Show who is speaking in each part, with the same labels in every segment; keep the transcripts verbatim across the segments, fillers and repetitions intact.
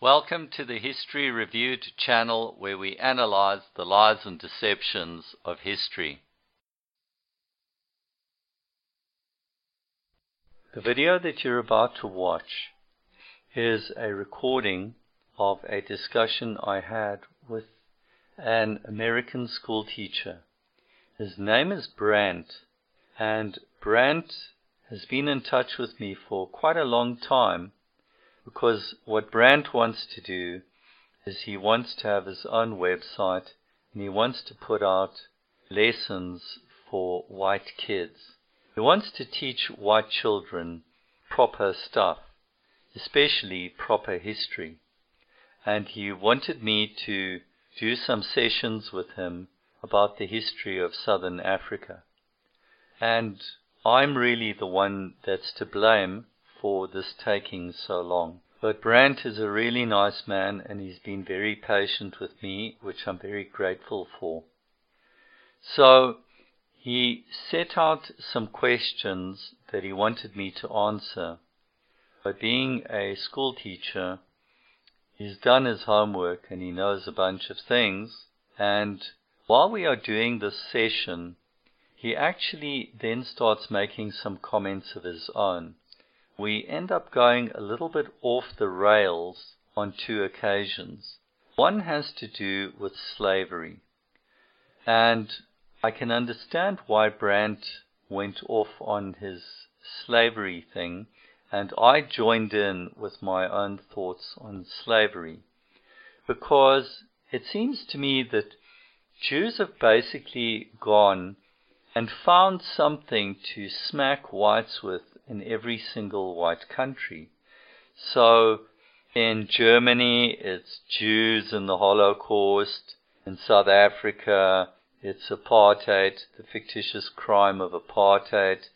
Speaker 1: Welcome to the History Reviewed channel, where we analyze the lies and deceptions of history. The video that you're about to watch is a recording of a discussion I had with an American school teacher. His name is Brant, and Brant has been in touch with me for quite a long time, because what Brant wants to do is he wants to have his own website, and he wants to put out lessons for white kids. He wants to teach white children proper stuff, especially proper history. And he wanted me to do some sessions with him about the history of Southern Africa. And I'm really the one that's to blame for this taking so long. But Brant is a really nice man, and he's been very patient with me, which I'm very grateful for. So he set out some questions that he wanted me to answer. But being a school teacher, he's done his homework and he knows a bunch of things. And while we are doing this session, he actually then starts making some comments of his own. We end up going a little bit off the rails on two occasions. One has to do with slavery. And I can understand why Brant went off on his slavery thing, and I joined in with my own thoughts on slavery. Because it seems to me that Jews have basically gone and found something to smack whites with in every single white country. So in Germany, it's Jews and the Holocaust. In South Africa, it's apartheid, the fictitious crime of apartheid.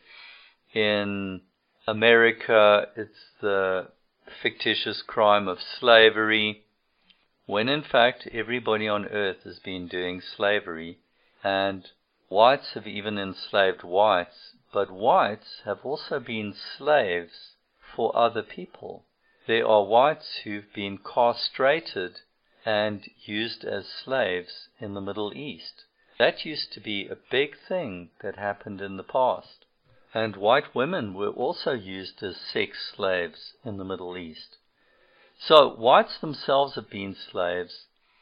Speaker 1: In America, it's the fictitious crime of slavery, when in fact everybody on earth has been doing slavery, and whites have even enslaved whites. But whites have also been slaves for other people. There are whites who've been castrated and used as slaves in the Middle East. That used to be a big thing that happened in the past. And white women were also used as sex slaves in the Middle East. So whites themselves have been slaves,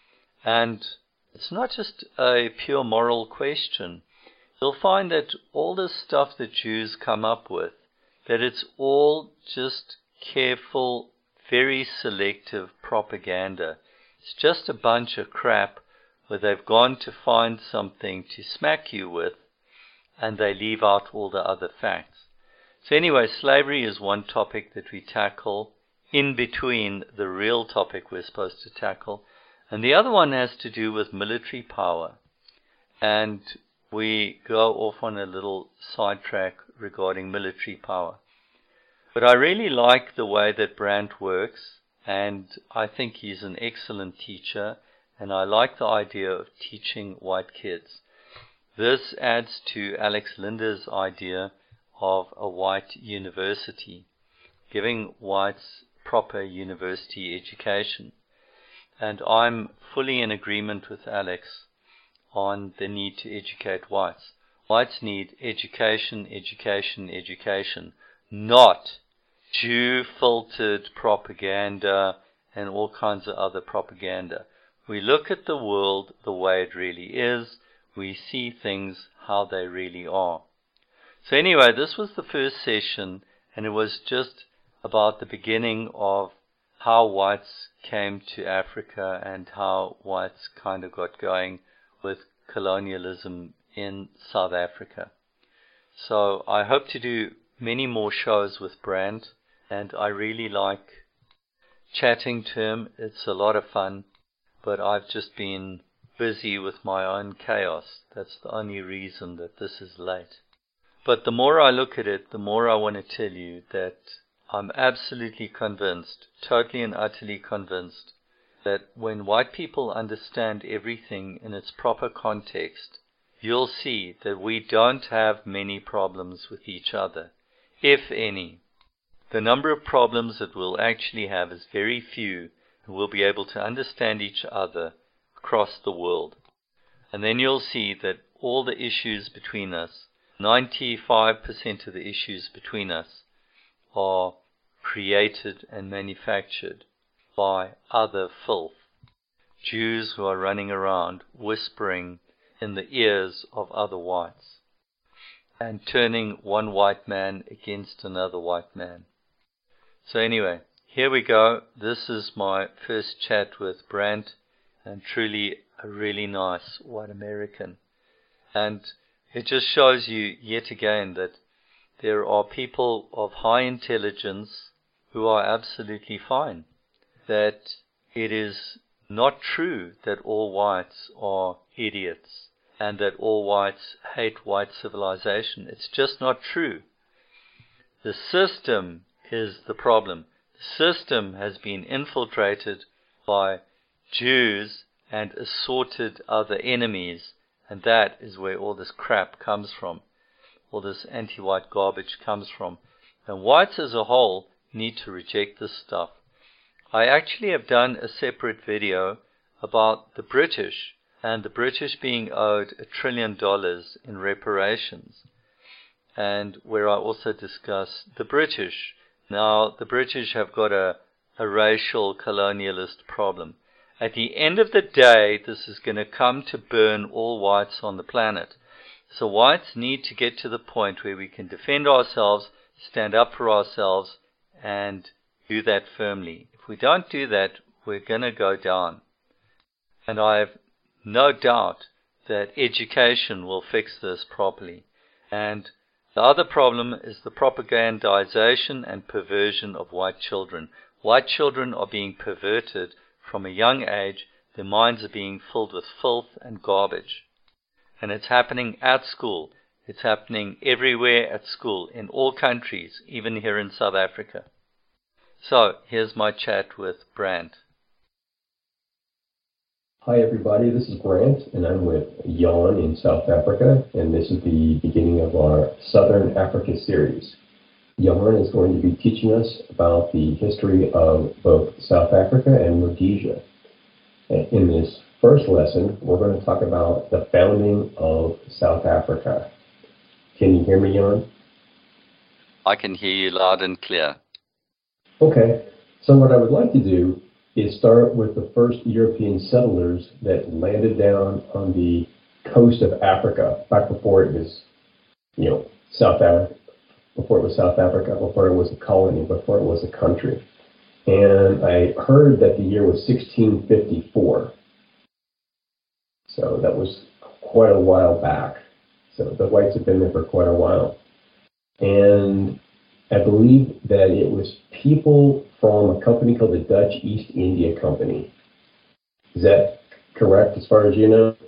Speaker 1: and it's not just a pure moral question. You'll find that all this stuff that Jews come up with, that it's all just careful, very selective propaganda. It's just a bunch of crap where they've gone to find something to smack you with, and they leave out all the other facts. So anyway, slavery is one topic that we tackle in between the real topic we're supposed to tackle. And the other one has to do with military power. And we go off on a little sidetrack regarding military power. But I really like the way that Brant works, and I think he's an excellent teacher, and I like the idea of teaching white kids. This adds to Alex Linder's idea of a white university, giving whites proper university education. And I'm fully in agreement with Alex on the need to educate whites. Whites need education, education, education, not Jew-filtered propaganda and all kinds of other propaganda. We look at the world the way it really is. We see things how they really are. So anyway, this was the first session, and it was just about the beginning of how whites came to Africa and how whites kind of got going with colonialism in South Africa. So I hope to do many more shows with Brant, and I really like chatting to him. It's a lot of fun, but I've just been busy with my own chaos. That's the only reason that this is late. But the more I look at it, the more I want to tell you that I'm absolutely convinced, totally and utterly convinced, that when white people understand everything in its proper context, you'll see that we don't have many problems with each other, if any. The number of problems that we'll actually have is very few, and we'll be able to understand each other across the world. And then you'll see that all the issues between us, ninety-five percent of the issues between us, are created and manufactured by other filth. Jews who are running around whispering in the ears of other whites and turning one white man against another white man. So anyway, here we go. This is my first chat with Brant, and truly a really nice white American. And it just shows you yet again that there are people of high intelligence who are absolutely fine. That it is not true that all whites are idiots and that all whites hate white civilization. It's just not true. The system is the problem. The system has been infiltrated by Jews and assorted other enemies, and that is where all this crap comes from. All this anti-white garbage comes from. And whites as a whole need to reject this stuff. I actually have done a separate video about the British and the British being owed a trillion dollars in reparations, and where I also discuss the British. Now, the British have got a, a racial colonialist problem. At the end of the day, this is going to come to burn all whites on the planet. So whites need to get to the point where we can defend ourselves, stand up for ourselves, and do that firmly. If we don't do that, we're going to go down. And I have no doubt that education will fix this properly. And the other problem is the propagandization and perversion of white children. White children are being perverted from a young age. Their minds are being filled with filth and garbage. And it's happening at school. It's happening everywhere at school, in all countries, even here in South Africa. So, here's my chat with Brant.
Speaker 2: Hi everybody, this is Brant, and I'm with Jan in South Africa, and this is the beginning of our Southern Africa series. Jan is going to be teaching us about the history of both South Africa and Rhodesia. In this first lesson, we're going to talk about the founding of South Africa. Can you hear me, Jan?
Speaker 1: I can hear you loud and clear.
Speaker 2: Okay, so what I would like to do is start with the first European settlers that landed down on the coast of Africa, back before it was, you know, South Africa, before it was South Africa, before it was a colony, before it was a country. And I heard that the year was sixteen fifty-four. So that was quite a while back. So the whites have been there for quite a while. And I believe that it was people from a company called the Dutch East India Company. Is that correct as far as you know?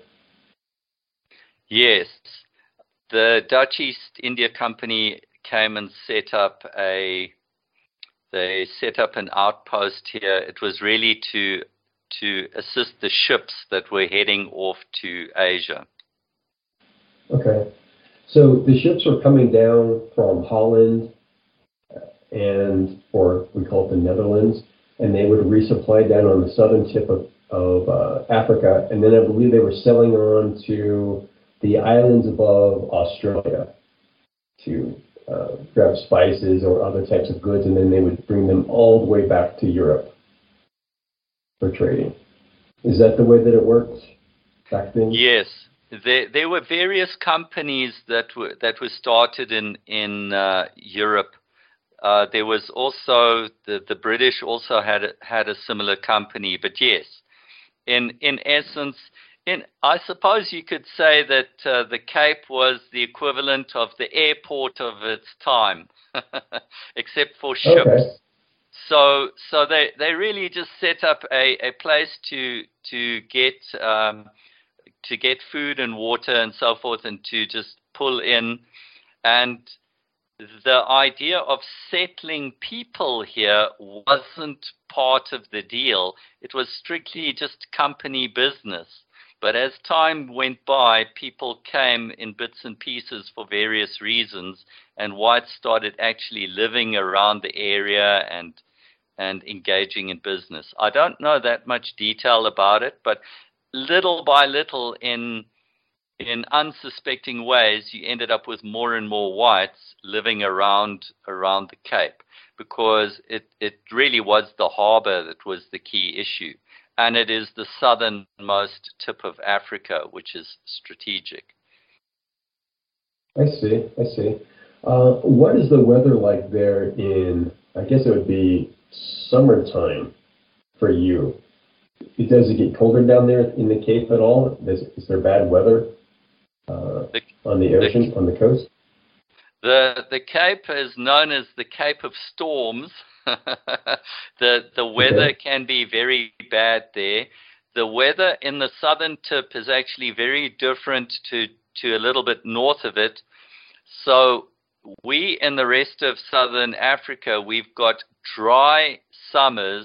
Speaker 1: Yes. The Dutch East India Company came and set up a, they set up an outpost here. It was really to, to assist the ships that were heading off to Asia.
Speaker 2: Okay. So the ships were coming down from Holland, and or we call it the Netherlands, and they would resupply down on the southern tip of, of uh, Africa, and then I believe they were selling on to the islands above Australia to uh, grab spices or other types of goods, and then they would bring them all the way back to Europe for trading. Is that the way that it worked back then?
Speaker 1: Yes. There, there were various companies that were that were started in in uh, Europe. Uh, there was also the, the British also had had a similar company, but yes, in in essence, in I suppose you could say that uh, the Cape was the equivalent of the airport of its time, except for ships.
Speaker 2: Okay.
Speaker 1: So so they, they really just set up a, a place to to get um, to get food and water and so forth, and to just pull in. And the idea of settling people here wasn't part of the deal. It was strictly just company business. But as time went by, people came in bits and pieces for various reasons, and whites started actually living around the area and and engaging in business. I don't know that much detail about it, but little by little, in in unsuspecting ways, you ended up with more and more whites living around around the Cape, because it, it really was the harbor that was the key issue. And it is the southernmost tip of Africa, which is strategic.
Speaker 2: I see, I see. Uh, what is the weather like there in, I guess it would be summertime for you? Does it get colder down there in the Cape at all? Is, is there bad weather uh,
Speaker 1: the,
Speaker 2: on the ocean, the, on the coast?
Speaker 1: The, the Cape is known as the Cape of Storms. the the weather okay. can be very bad there. The weather in the southern tip is actually very different to, to a little bit north of it. So we in the rest of southern Africa, we've got dry summers.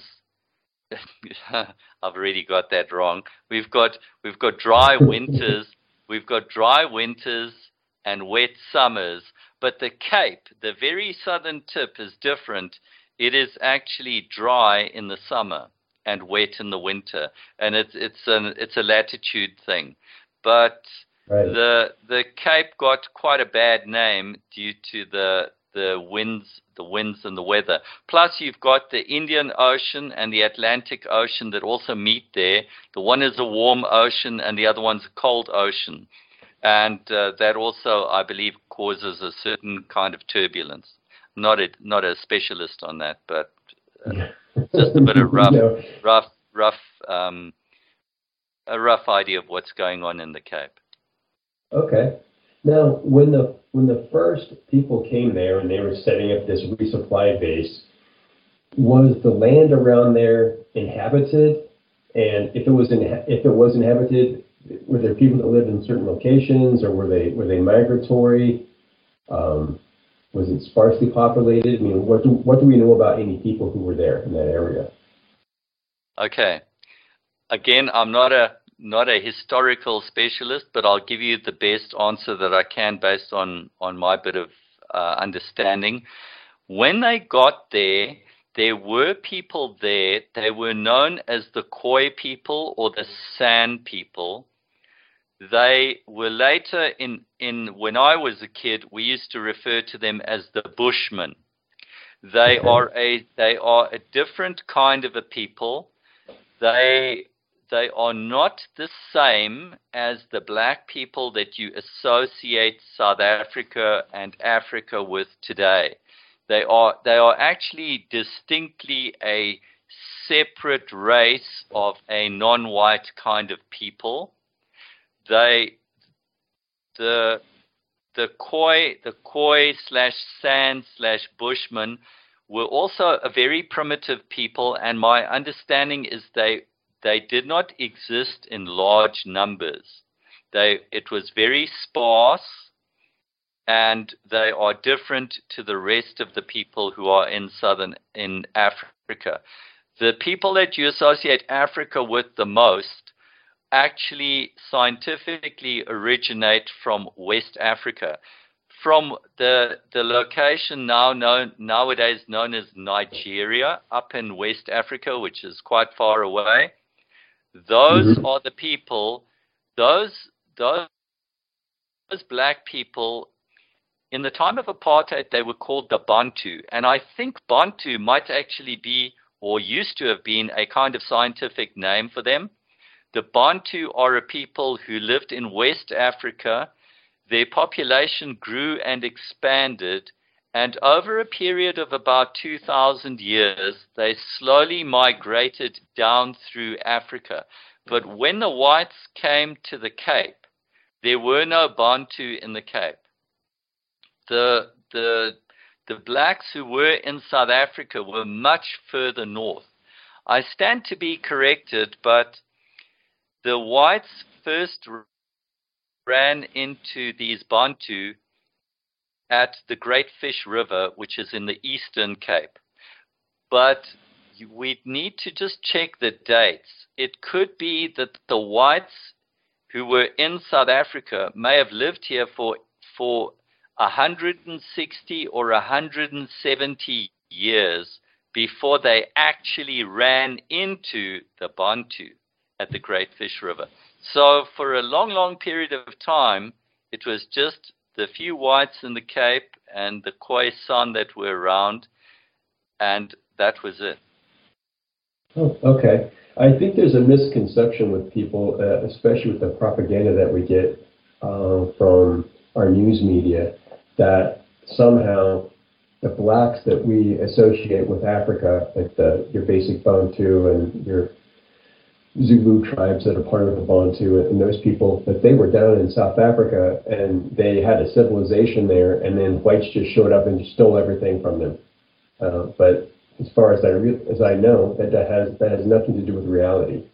Speaker 1: I've already got that wrong. We've got we've got dry winters. We've got dry winters and wet summers. But the Cape, the very southern tip, is different. It is actually dry in the summer and wet in the winter, and it's it's an it's a latitude thing. But right. the the Cape got quite a bad name due to the the winds the winds and the weather. Plus, you've got the Indian Ocean and the Atlantic Ocean that also meet there. The one is a warm ocean, and the other one's a cold ocean, and uh, that also, I believe, causes a certain kind of turbulence. Not a not a specialist on that, but uh, just a bit of rough, no. rough, rough, um, a rough idea of what's going on in the Cape.
Speaker 2: Okay. Now, when the when the first people came there and they were setting up this resupply base, was the land around there inhabited? And if it was in, if it was inhabited, were there people that lived in certain locations, or were they were they migratory? Um, Was it sparsely populated? I mean, what do what do we know about any people who were there in that area?
Speaker 1: Okay. Again, I'm not a not a historical specialist, but I'll give you the best answer that I can based on on my bit of uh, understanding. When they got there, there were people there. They were known as the Khoi people or the San people. They were later in, in, when I was a kid, we used to refer to them as the Bushmen. They okay. are a, they are a different kind of a people. They, they are not the same as the black people that you associate South Africa and Africa with today. They are, they are actually distinctly a separate race of a non-white kind of people. They, the, the Khoi, the Khoi slash San slash Bushmen were also a very primitive people, and my understanding is they, they did not exist in large numbers. They, it was very sparse, and they are different to the rest of the people who are in southern, in Africa. The people that you associate Africa with the most actually scientifically originate from West Africa, from the the location now known nowadays known as Nigeria, up in West Africa, which is quite far away. Those mm-hmm. are the people, those those those black people. In the time of apartheid, they were called the Bantu, and I think Bantu might actually be, or used to have been, a kind of scientific name for them. The Bantu are a people who lived in West Africa. Their population grew and expanded, and over a period of about two thousand years, they slowly migrated down through Africa. But when the whites came to the Cape, there were no Bantu in the Cape. The, the, the blacks who were in South Africa were much further north. I stand to be corrected, but the whites first ran into these Bantu at the Great Fish River, which is in the Eastern Cape. But we need to just check the dates. It could be that the whites who were in South Africa may have lived here for, for one hundred sixty or one hundred seventy years before they actually ran into the Bantu at the Great Fish River. So for a long, long period of time, it was just the few whites in the Cape and the Khoisan that were around, and that was it.
Speaker 2: Oh, okay. I think there's a misconception with people, uh, especially with the propaganda that we get uh, from our news media, that somehow the blacks that we associate with Africa, like the, your basic Bantu and your Zulu tribes that are part of the Bantu and those people, that they were down in South Africa and they had a civilization there, and then whites just showed up and just stole everything from them. Uh, but as far as I re- as I know, that, that has that has nothing to do with reality.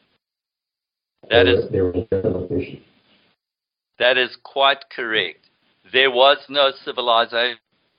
Speaker 1: That
Speaker 2: they
Speaker 1: is
Speaker 2: were, they were in a location.
Speaker 1: That is quite correct. There was no civilization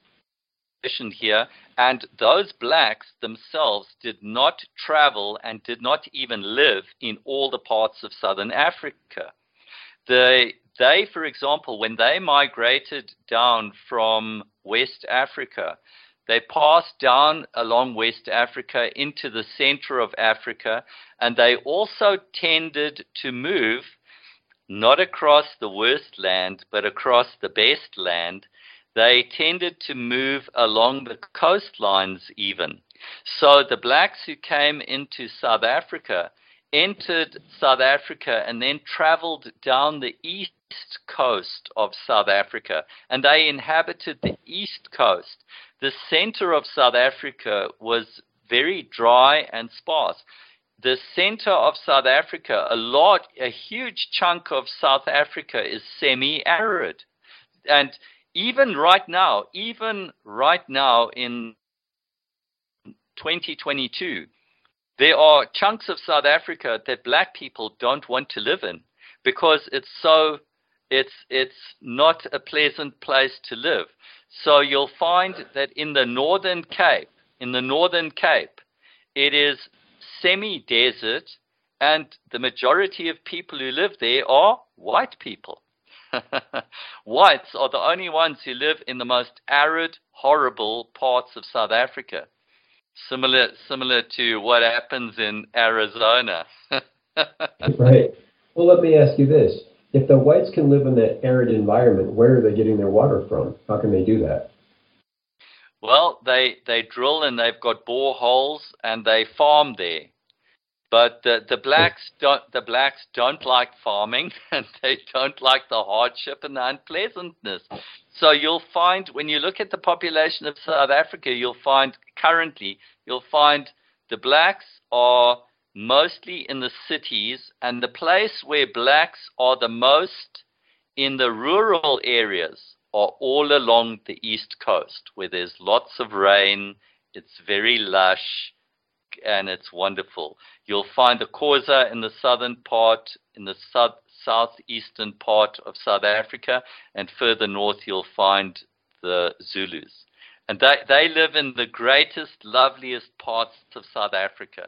Speaker 1: here, and those blacks themselves did not travel and did not even live in all the parts of southern Africa. They, they, for example, when they migrated down from West Africa, they passed down along West Africa into the center of Africa, and they also tended to move not across the worst land, but across the best land. They tended to move along the coastlines even. So the blacks who came into South Africa entered South Africa and then traveled down the east coast of South Africa, and they inhabited the east coast. The center of South Africa was very dry and sparse. The center of South Africa, a lot, a huge chunk of South Africa is semi-arid. And even right now, even right now in twenty twenty-two, there are chunks of South Africa that black people don't want to live in because it's so, it's, it's not a pleasant place to live. So you'll find that in the Northern Cape, in the Northern Cape, it is semi-desert, and the majority of people who live there are white people. Whites are the only ones who live in the most arid, horrible parts of South Africa. Similar, similar to what happens in Arizona.
Speaker 2: Right. Well, let me ask you this. If the whites can live in that arid environment, where are they getting their water from? How can they do that?
Speaker 1: Well, they, they drill and they've got boreholes and they farm there. But the, the blacks don't the blacks don't like farming, and they don't like the hardship and the unpleasantness. So you'll find when you look at the population of South Africa, you'll find currently you'll find the blacks are mostly in the cities, and the place where blacks are the most in the rural areas are all along the east coast, where there's lots of rain, it's very lush, and it's wonderful. You'll find the Xhosa in the southern part, in the south, southeastern part of South Africa, and further north you'll find the Zulus. And they, they live in the greatest, loveliest parts of South Africa.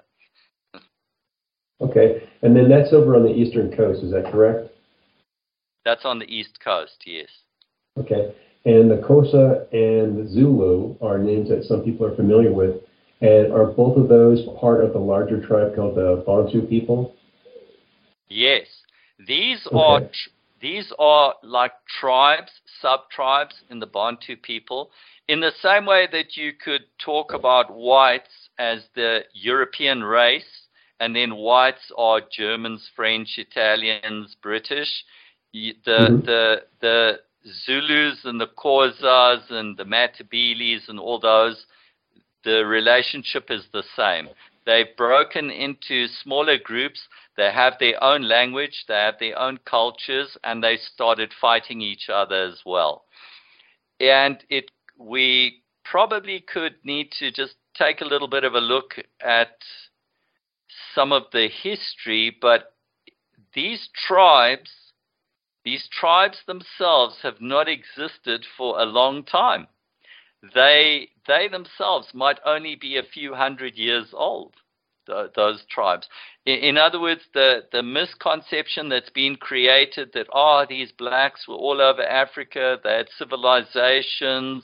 Speaker 2: Okay, and then that's over on the eastern coast, is that correct?
Speaker 1: That's on the east coast, yes.
Speaker 2: Okay, and the Xhosa and the Zulu are names that some people are familiar with. And are both of those part of the larger tribe called the Bantu people?
Speaker 1: Yes. These
Speaker 2: okay.
Speaker 1: are tr- these are like tribes, sub-tribes in the Bantu people. In the same way that you could talk about whites as the European race, and then whites are Germans, French, Italians, British. The mm-hmm. the the Zulus and the Xhosas and the Matabeles and all those, the relationship is the same. They've broken into smaller groups. They have their own language. They have their own cultures, and they started fighting each other as well. And it, we probably could need to just take a little bit of a look at some of the history, but these tribes, these tribes themselves have not existed for a long time. They they themselves might only be a few hundred years old, th- those tribes. In, in other words, the, the misconception that's been created that, oh, these blacks were all over Africa, they had civilizations,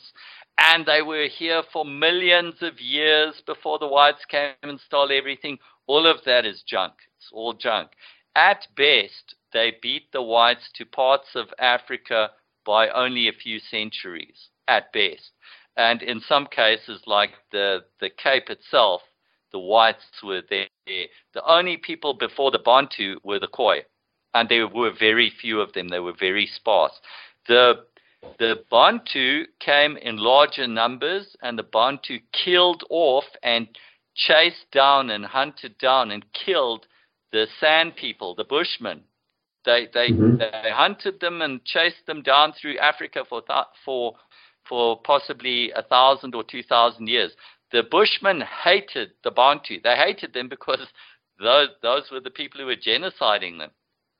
Speaker 1: and they were here for millions of years before the whites came and stole everything. All of that is junk. It's all junk. At best, they beat the whites to parts of Africa by only a few centuries, at best. And in some cases, like the, the Cape itself, the whites were there. The only people before the Bantu were the Khoi, and there were very few of them. They were very sparse. The The Bantu came in larger numbers, and the Bantu killed off and chased down and hunted down and killed the San people, the Bushmen. They they, mm-hmm. they hunted them and chased them down through Africa for th- for for possibly a thousand or two thousand years. The Bushmen hated the Bantu. They hated them because those those were the people who were genociding them.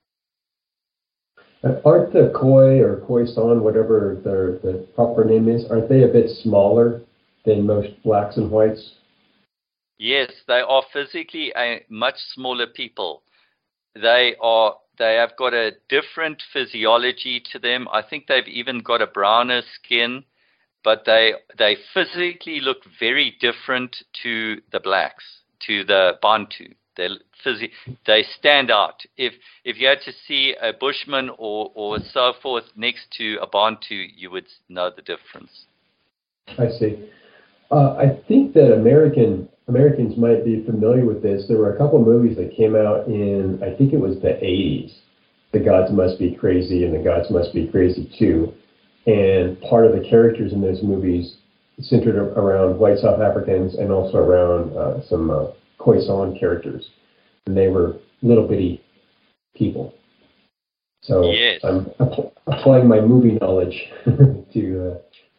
Speaker 2: Aren't the Khoi or Khoisan, whatever their the proper name is, aren't they a bit smaller than most blacks and whites?
Speaker 1: Yes, they are physically a much smaller people. They are they have got a different physiology to them. I think they've even got a browner skin, but they they physically look very different to the blacks, to the Bantu. They phys- they stand out. If if you had to see a Bushman or, or so forth next to a Bantu, you would know the difference.
Speaker 2: I see. Uh, I think that American Americans might be familiar with this. There were a couple of movies that came out in, I think it was the eighties. The Gods Must Be Crazy and The Gods Must Be Crazy Too. And part of the characters in those movies centered around white South Africans and also around uh, some uh, Khoisan characters. And they were little bitty people. So
Speaker 1: yes.
Speaker 2: I'm app- applying my movie knowledge to... Uh,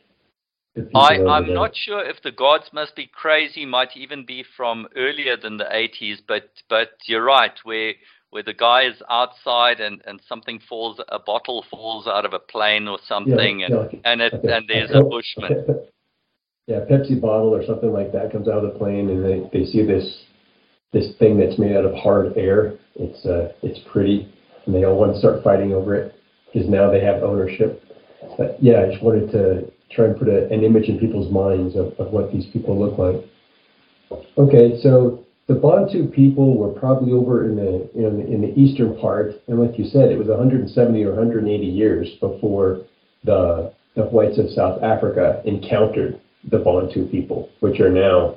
Speaker 1: I, I'm not sure if The Gods Must Be Crazy might even be from earlier than the eighties, but but you're right, where where the guy is outside and, and something falls, a bottle falls out of a plane or something,
Speaker 2: yeah,
Speaker 1: and,
Speaker 2: yeah,
Speaker 1: and, it,
Speaker 2: okay.
Speaker 1: and there's a Bushman.
Speaker 2: Yeah, a Pepsi bottle or something like that comes out of the plane, and they, they see this this thing that's made out of hard air. It's uh, it's pretty, and they all want to start fighting over it because now they have ownership. But yeah, I just wanted to try and put a, an image in people's minds of, of what these people look like. Okay, so the Bantu people were probably over in the, you know, in the in the eastern part, and like you said, it was one hundred seventy or one hundred eighty years before the the whites of South Africa encountered the Bantu people, which are now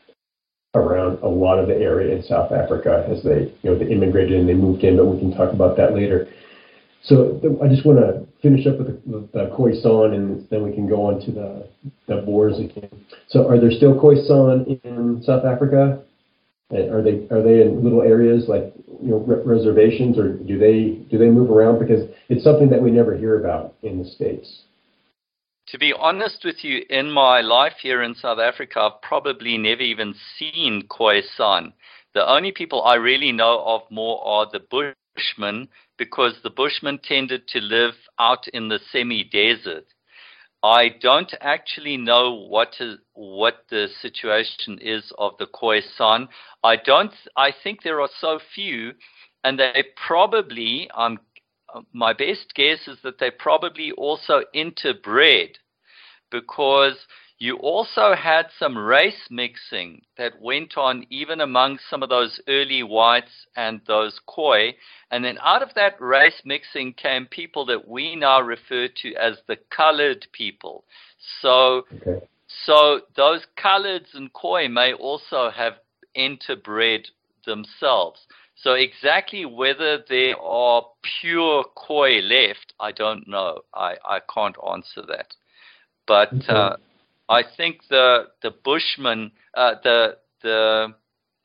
Speaker 2: around a lot of the area in South Africa as they, you know, they immigrated and they moved in, but we can talk about that later. So I just want to finish up with the, the Khoisan, and then we can go on to the, the Boers again. So are there still Khoisan in South Africa? And are they are they in little areas like, you know, re- reservations, or do they do they move around? Because it's something that we never hear about in the States.
Speaker 1: To be honest with you, in my life here in South Africa, I've probably never even seen Khoisan. The only people I really know of more are the Bushmen, because the Bushmen tended to live out in the semi-desert. I don't actually know what is what the situation is of the Khoisan. I don't. I think there are so few, and they probably. Um, my best guess is that they probably also interbred, because you also had some race mixing that went on even among some of those early whites and those Khoi. And then out of that race mixing came people that we now refer to as the colored people. So,
Speaker 2: okay.
Speaker 1: so those coloreds and Khoi may also have interbred themselves. So exactly whether there are pure Khoi left, I don't know. I, I can't answer that. But uh, I think the the Bushmen, uh, the the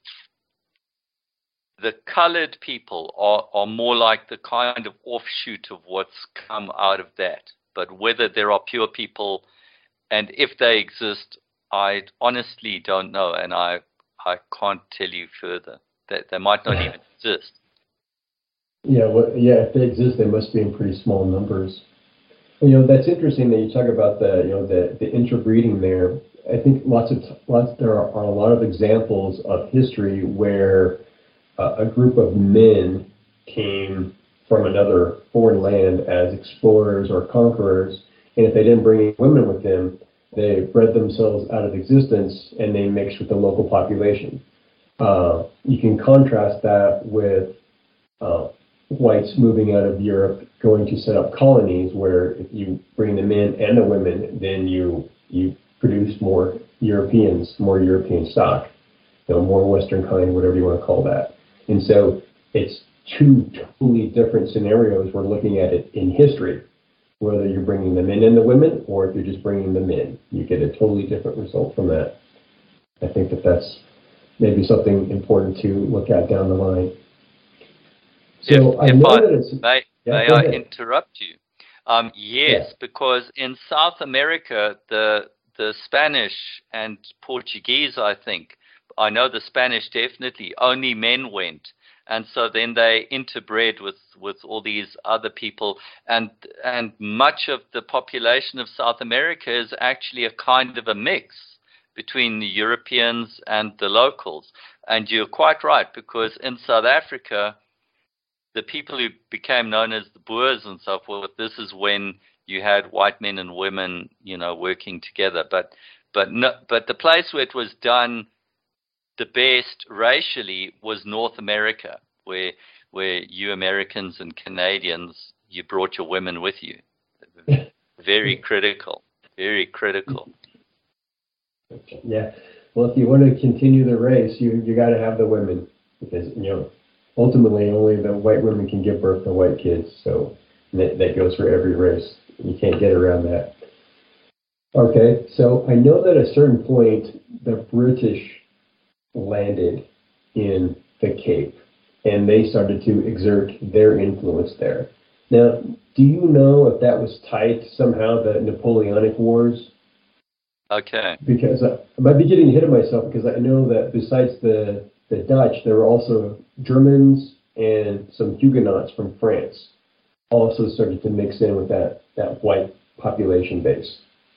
Speaker 1: the colored people are, are more like the kind of offshoot of what's come out of that. But whether there are pure people, and if they exist, I honestly don't know, and I I can't tell you further. That they might not even exist.
Speaker 2: Yeah, well, yeah. If they exist, they must be in pretty small numbers. You know, that's interesting that you talk about the, you know, the, the interbreeding there. I think lots of lots there are, are a lot of examples of history where uh, a group of men came from another foreign land as explorers or conquerors, and if they didn't bring any women with them, They bred themselves out of existence and they mixed with the local population. Uh, you can contrast that with uh, whites moving out of Europe, going to set up colonies where if you bring the men and the women, then you you produce more Europeans, more European stock, you know, more Western kind, whatever you want to call that. And so it's two totally different scenarios. We're looking at it in history, whether you're bringing the men and the women, or if you're just bringing them in, you get a totally different result from that. I think that that's maybe something important to look at down the line. So
Speaker 1: if,
Speaker 2: I
Speaker 1: if
Speaker 2: know
Speaker 1: I,
Speaker 2: that it's.
Speaker 1: may,
Speaker 2: Yeah,
Speaker 1: may I interrupt you? Um, yes,
Speaker 2: yeah.
Speaker 1: because in South America, the the Spanish and Portuguese, I think, I know the Spanish definitely, only men went. And so then they interbred with, with all these other people. And, and much of the population of South America is actually a kind of a mix between the Europeans and the locals. And you're quite right, because in South Africa, the people who became known as the Boers and so forth, this is when you had white men and women, you know, working together. But, but, no, but the place where it was done the best racially was North America, where where you Americans and Canadians, you brought your women with you. Very critical, very critical.
Speaker 2: Yeah. Well, if you want to continue the race, you you got to have the women, because you know ultimately only the white women can give birth to white kids. So that, that goes for every race. You can't get around that. Okay. So I know that at a certain point the British landed in the Cape, and they started to exert their influence there. Now, do you know if that was tied to somehow the Napoleonic Wars?
Speaker 1: Okay.
Speaker 2: Because I, I might be getting ahead of myself, because I know that besides the, the Dutch, there were also Germans and some Huguenots from France also started to mix in with that, that white population base.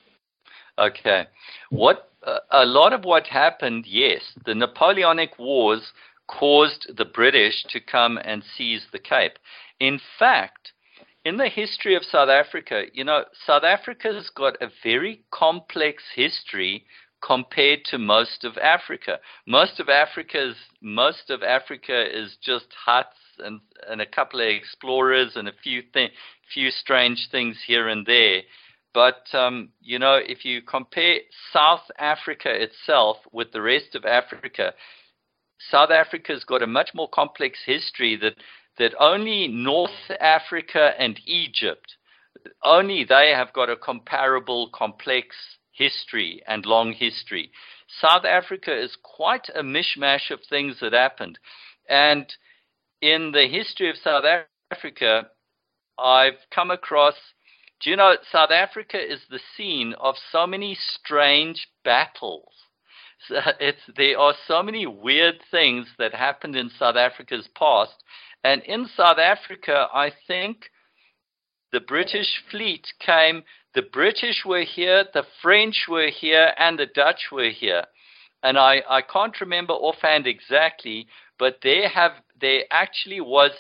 Speaker 1: Okay. What uh, a lot of what happened, yes, the Napoleonic Wars caused the British to come and seize the Cape. In fact, in the history of South Africa, you know, South Africa's got a very complex history compared to most of Africa. Most of Africa's most of Africa is just huts and, and a couple of explorers and a few thi- few strange things here and there. But, um, you know, if you compare South Africa itself with the rest of Africa, South Africa's got a much more complex history that, that only North Africa and Egypt, only they have got a comparable complex history and long history. South Africa is quite a mishmash of things that happened. And in the history of South Africa, I've come across, do you know, South Africa is the scene of so many strange battles. So it's, there are so many weird things that happened in South Africa's past. And in South Africa, I think the British fleet came, the British were here, the French were here, and the Dutch were here. And I, I can't remember offhand exactly, but there have there actually was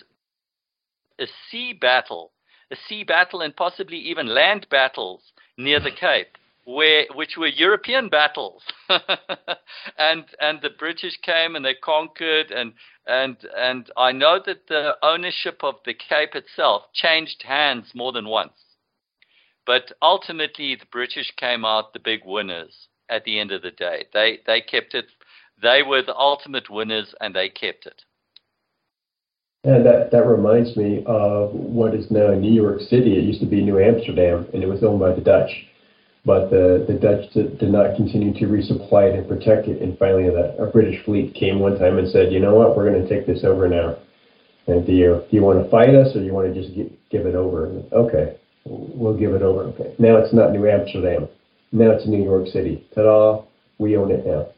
Speaker 1: a sea battle, a sea battle and possibly even land battles near the Cape, where which were European battles. and and the British came and they conquered, and and and I know that the ownership of the Cape itself changed hands more than once. But ultimately the British came out the big winners at the end of the day. They they kept it. They were the ultimate winners, and they kept it.
Speaker 2: And that, that reminds me of what is now New York City. It used to be New Amsterdam, and it was owned by the Dutch. But the, the Dutch did, did not continue to resupply it and protect it. And finally, the, a British fleet came one time and said, you know what, we're going to take this over now. And do you, do you want to fight us, or do you want to just give, give it over? And, okay, we'll give it over. Okay. Now it's not New Amsterdam. Now it's New York City. Ta-da, we own it now.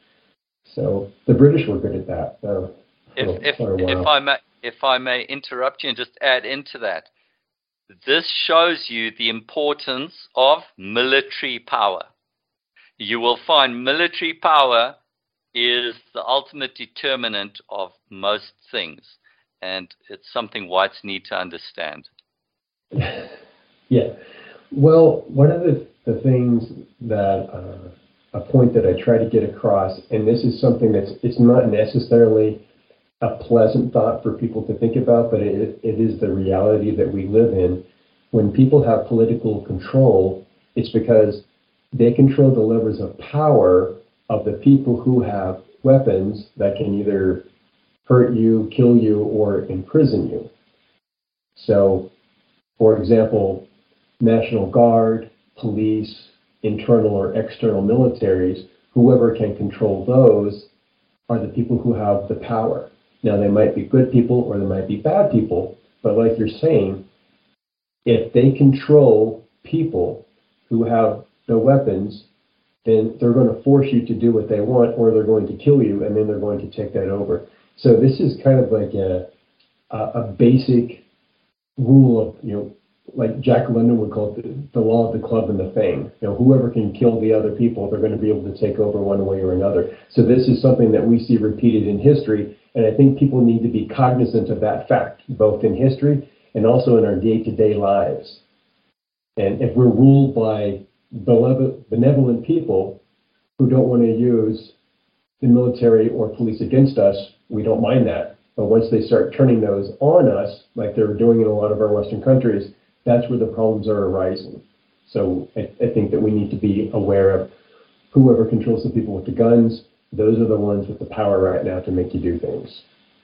Speaker 2: So the British were good at that. Uh,
Speaker 1: if, if, if, I may, if I may interrupt you and just add into that, this shows you the importance of military power. You will find military power is the ultimate determinant of most things, and it's something whites need to understand.
Speaker 2: Yeah. Well, one of the the things that, uh, a point that I try to get across, and this is something that's, it's not necessarily a pleasant thought for people to think about, but it, it is the reality that we live in. When people have political control, it's because they control the levers of power of the people who have weapons that can either hurt you, kill you, or imprison you. So, for example, National Guard, police, internal or external militaries, whoever can control those are the people who have the power. Now, they might be good people or they might be bad people, but like you're saying, if they control people who have no weapons, then they're going to force you to do what they want, or they're going to kill you, and then they're going to take that over. So this is kind of like a, a, a basic rule of, you know, like Jack London would call it the, the law of the club and the fang. You know, whoever can kill the other people, they're going to be able to take over one way or another. So this is something that we see repeated in history, and I think people need to be cognizant of that fact, both in history and also in our day-to-day lives. And if we're ruled by benevolent people who don't want to use the military or police against us, we don't mind that. But once they start turning those on us, like they're doing in a lot of our Western countries, that's where the problems are arising. So I, I think that we need to be aware of whoever controls the people with the guns. Those are the ones with the power right now to make you do things.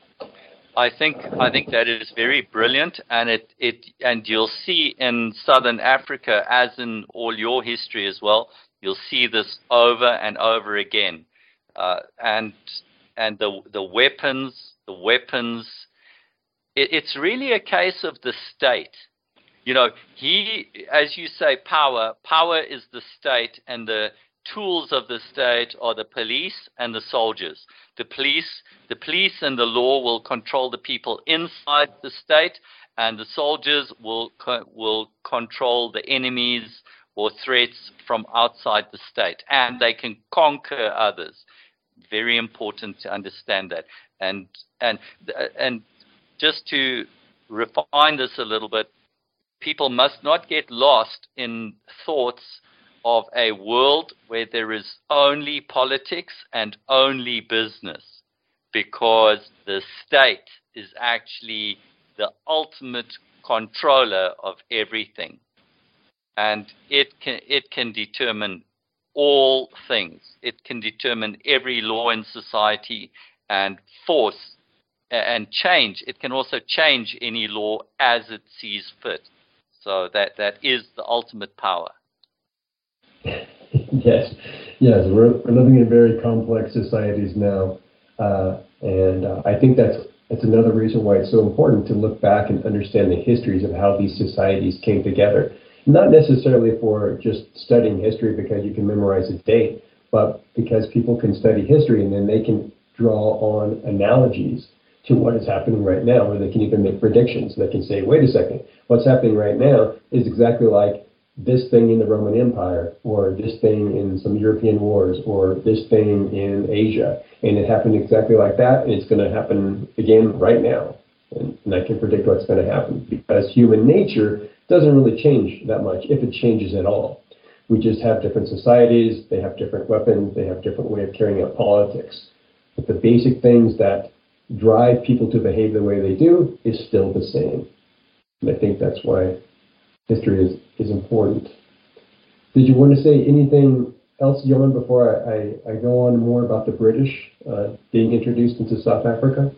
Speaker 1: I think I think that is very brilliant, and it, it and you'll see in Southern Africa, as in all your history as well, you'll see this over and over again. Uh, and and the the weapons, the weapons, it, it's really a case of the state. You know, he, as you say, power, power is the state, and the tools of the state are the police and the soldiers. The police, the police and the law will control the people inside the state, and the soldiers will co- will control the enemies or threats from outside the state, and they can conquer others. Very important to understand that. And and and just to refine this a little bit, people must not get lost in thoughts of a world where there is only politics and only business, because the state is actually the ultimate controller of everything, and it can it can determine all things. It can determine every law in society and force and change. It can also change any law as it sees fit. So that that is the ultimate power.
Speaker 2: Yes, yes, we're, we're living in very complex societies now, uh, and uh, I think that's that's another reason why it's so important to look back and understand the histories of how these societies came together. Not necessarily for just studying history because you can memorize a date, but because people can study history and then they can draw on analogies to what is happening right now, or they can even make predictions. They can say, wait a second, what's happening right now is exactly like this thing in the Roman Empire, or this thing in some European wars, or this thing in Asia. And it happened exactly like that, and it's going to happen again right now. And, and I can predict what's going to happen, because human nature doesn't really change that much, if it changes at all. We just have different societies, they have different weapons, they have different way of carrying out politics. But the basic things that drive people to behave the way they do is still the same. And I think that's why history is, is important. Did you want to say anything else, Jan, before I, I, I go on more about the British uh, being introduced into South Africa?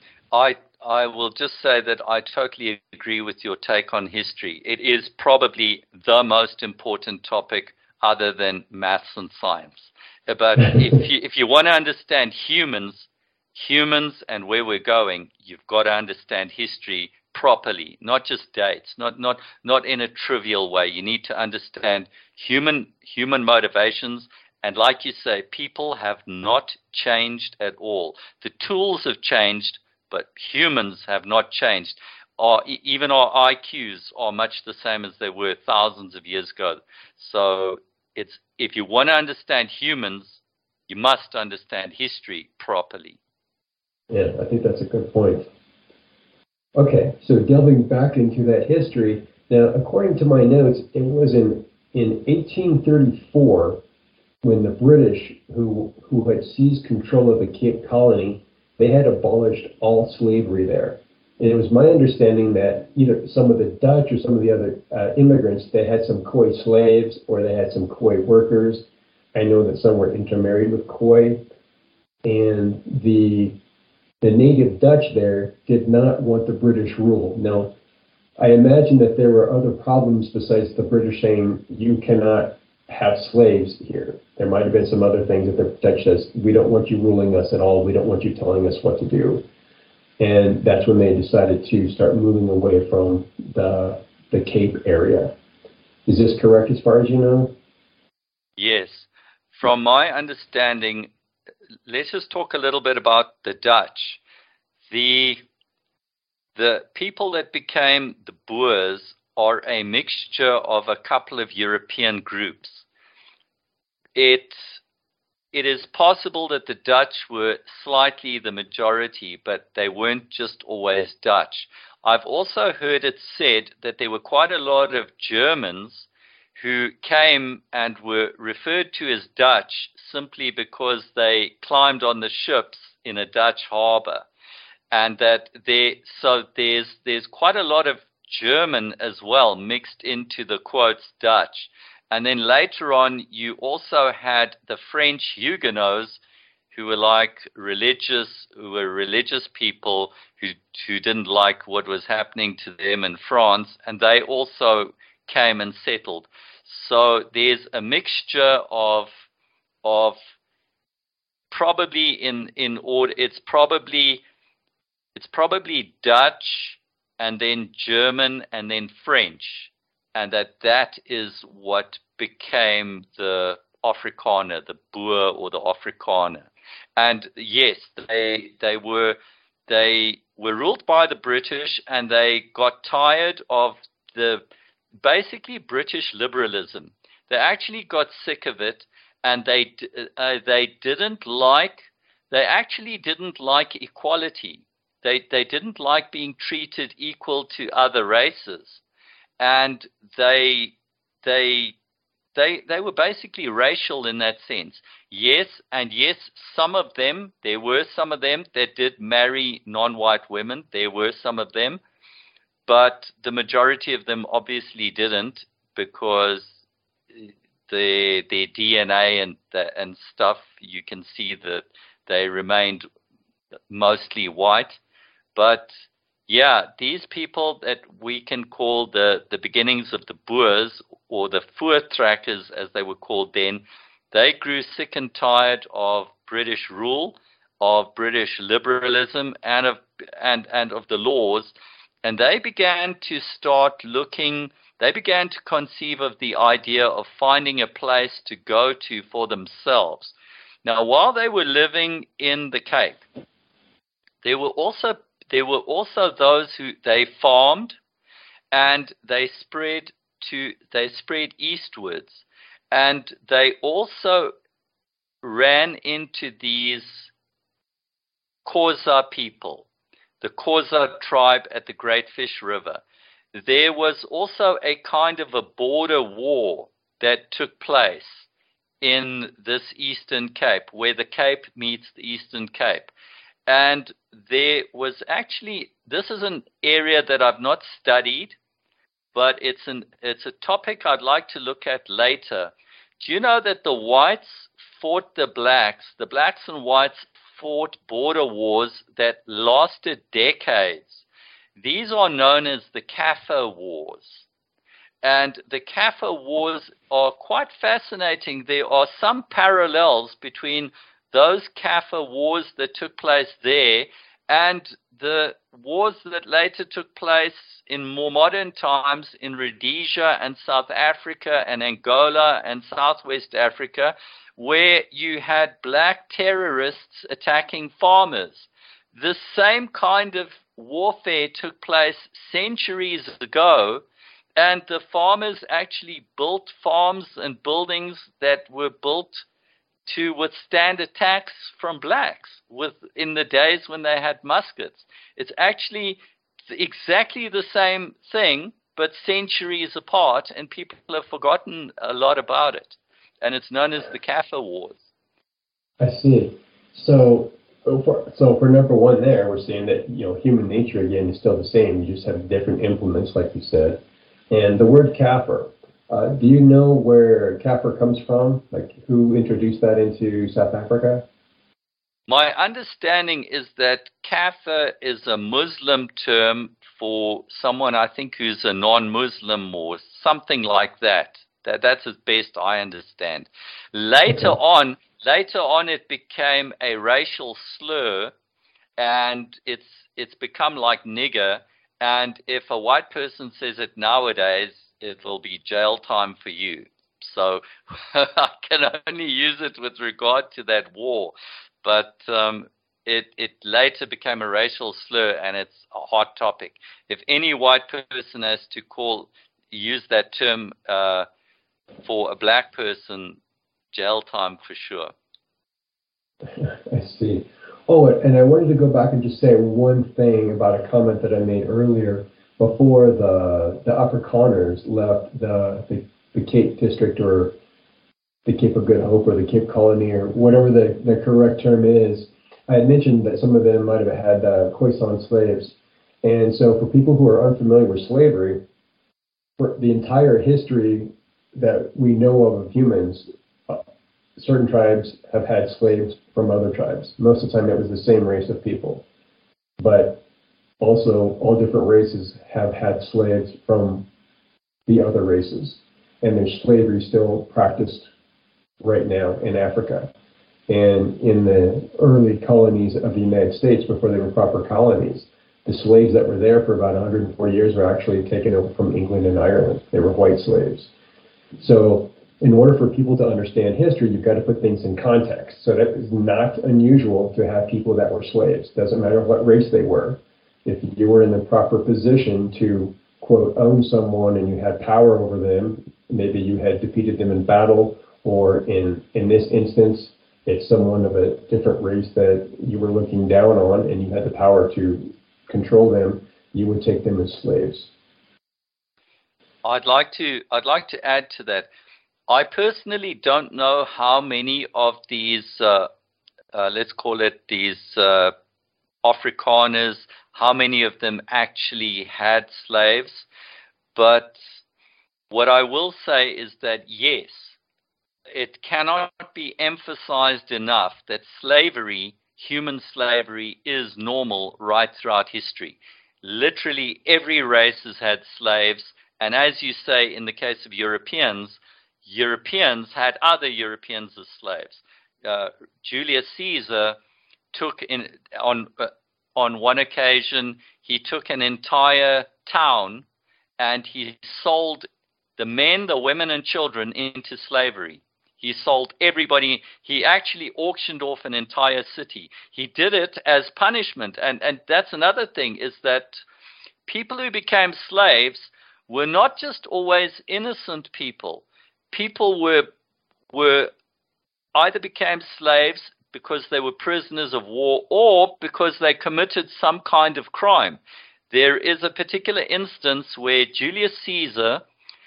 Speaker 1: I I will just say that I totally agree with your take on history. It is probably the most important topic other than maths and science. But if you, if you want to understand humans, humans and where we're going, you've got to understand history properly, not just dates, not not not in a trivial way. You need to understand human human motivations, and like you say, people have not changed at all. The tools have changed, but humans have not changed. Our, even our I Qs are much the same as they were thousands of years ago. So it's, if you want to understand humans, you must understand history properly.
Speaker 2: Yeah, I think that's a good point. Okay, so delving back into that history, now according to my notes, it was in in eighteen thirty-four, when the British, who, who had seized control of the Cape Colony, they had abolished all slavery there. And it was my understanding that either some of the Dutch or some of the other uh, immigrants, they had some Khoi slaves or they had some Khoi workers. I know that some were intermarried with Khoi. And the, the native Dutch there did not want the British rule. Now, I imagine that there were other problems besides the British saying, you cannot have slaves here. There might have been some other things that the Dutch says, we don't want you ruling us at all. We don't want you telling us what to do. And that's when they decided to start moving away from the the Cape area. Is this correct as far as you know?
Speaker 1: Yes. From my understanding, let's just talk a little bit about the Dutch. The, the people that became the Boers are a mixture of a couple of European groups. It It is possible that the Dutch were slightly the majority, but they weren't just always Dutch. I've also heard it said that there were quite a lot of Germans who came and were referred to as Dutch simply because they climbed on the ships in a Dutch harbor. And that there, so there's, there's quite a lot of German as well mixed into the quotes Dutch. And then later on, you also had the French Huguenots, who were like religious, who were religious people who who didn't like what was happening to them in France, and they also came and settled. So there's a mixture of of probably in in order. It's probably it's probably Dutch, and then German, and then French. And that that is what became the Afrikaner, the Boer or the Afrikaner. And yes, they they were they were ruled by the British, and they got tired of the basically British liberalism. They actually got sick of it, and they uh, they didn't like they actually didn't like equality. They they didn't like being treated equal to other races. And they, they, they, they were basically racial in that sense. Yes, and yes, some of them, there were some of them that did marry non-white women. There were some of them, but the majority of them obviously didn't, because the their D N A and the, and stuff, you can see that they remained mostly white, but. Yeah, these people that we can call the, the beginnings of the Boers, or the Voortrekkers as they were called then, they grew sick and tired of British rule, of British liberalism, and of and, and of the laws, and they began to start looking, they began to conceive of the idea of finding a place to go to for themselves. Now, while they were living in the Cape, there were also There were also those who they farmed, and they spread to they spread eastwards, and they also ran into these Xhosa people, the Xhosa tribe at the Great Fish River. There was also a kind of a border war that took place in this Eastern Cape, where the Cape meets the Eastern Cape. And there was actually, this is an area that I've not studied, but it's an it's a topic I'd like to look at later. Do you know that the whites fought the blacks? The blacks and whites fought border wars that lasted decades. These are known as the Kaffir Wars. And the Kaffir Wars are quite fascinating. There are some parallels between those Kaffir wars that took place there and the wars that later took place in more modern times in Rhodesia and South Africa and Angola and Southwest Africa, where you had black terrorists attacking farmers. The same kind of warfare took place centuries ago, and the farmers actually built farms and buildings that were built to withstand attacks from blacks with in the days when they had muskets. It's actually exactly the same thing, but centuries apart, and people have forgotten a lot about it. And it's known as the Kaffir Wars.
Speaker 2: I see. So, for, so for number one there, we're seeing that, you know, human nature, again, is still the same. You just have different implements, like you said. And the word Kaffir, uh, do you know where Kaffir comes from? Like, who introduced that into South Africa?
Speaker 1: My understanding is that Kaffir is a Muslim term for someone, I think, who's a non-Muslim or something like that. That that's as best I understand. Later
Speaker 2: Okay.
Speaker 1: on, later on, it became a racial slur, and it's it's become like nigger. And if a white person says it nowadays, it will be jail time for you. So I can only use it with regard to that war. But um, it, it later became a racial slur, and it's a hot topic. If any white person has to call, use that term uh, for a black person, jail time for sure.
Speaker 2: I see. Oh, and I wanted to go back and just say one thing about a comment that I made earlier before the the Afrikaners left the, the, the Cape District, or the Cape of Good Hope, or the Cape Colony, or whatever the, the correct term is. I had mentioned that some of them might have had uh, Khoisan slaves. And so for people who are unfamiliar with slavery, for the entire history that we know of of humans, uh, certain tribes have had slaves from other tribes. Most of the time it was the same race of people. But also all different races have had slaves from the other races. And there's slavery still practiced right now in Africa. And in the early colonies of the United States, before they were proper colonies, the slaves that were there for about one hundred forty years were actually taken over from England and Ireland. They were white slaves. So in order for people to understand history, you've got to put things in context. So that is not unusual to have people that were slaves. Doesn't matter what race they were. If you were in the proper position to, quote, own someone and you had power over them, maybe you had defeated them in battle, or in, in this instance, it's someone of a different race that you were looking down on and you had the power to control them, you would take them as slaves.
Speaker 1: I'd like to I'd like to add to that. I personally don't know how many of these, uh, uh, let's call it these uh, Afrikaners, how many of them actually had slaves. But what I will say is that yes, it cannot be emphasized enough that slavery, human slavery, is normal right throughout history. Literally every race has had slaves, and as you say, in the case of Europeans, Europeans had other Europeans as slaves. Uh, Julius Caesar took in on uh, on one occasion he took an entire town and he sold the men, the women, and children into slavery. He sold everybody. He actually auctioned off an entire city. He did it as punishment. And, and that's another thing, is that people who became slaves were not just always innocent people. People were, were either became slaves because they were prisoners of war or because they committed some kind of crime. There is a particular instance where Julius Caesar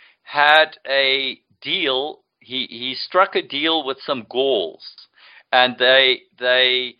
Speaker 1: had a deal. He, he struck a deal with some Gauls, and they, they,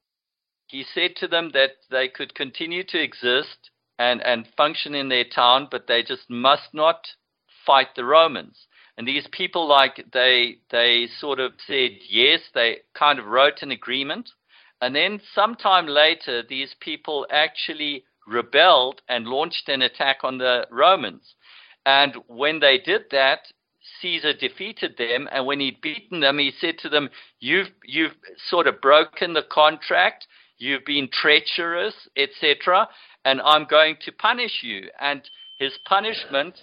Speaker 1: he said to them that they could continue to exist and, and function in their town, but they just must not fight the Romans. And these people, like, they, they sort of said yes, they kind of wrote an agreement. And then sometime later, these people actually rebelled and launched an attack on the Romans. And when they did that, Caesar defeated them, and when he'd beaten them, he said to them, you've, you've sort of broken the contract, you've been treacherous, et cetera, and I'm going to punish you. And his punishment,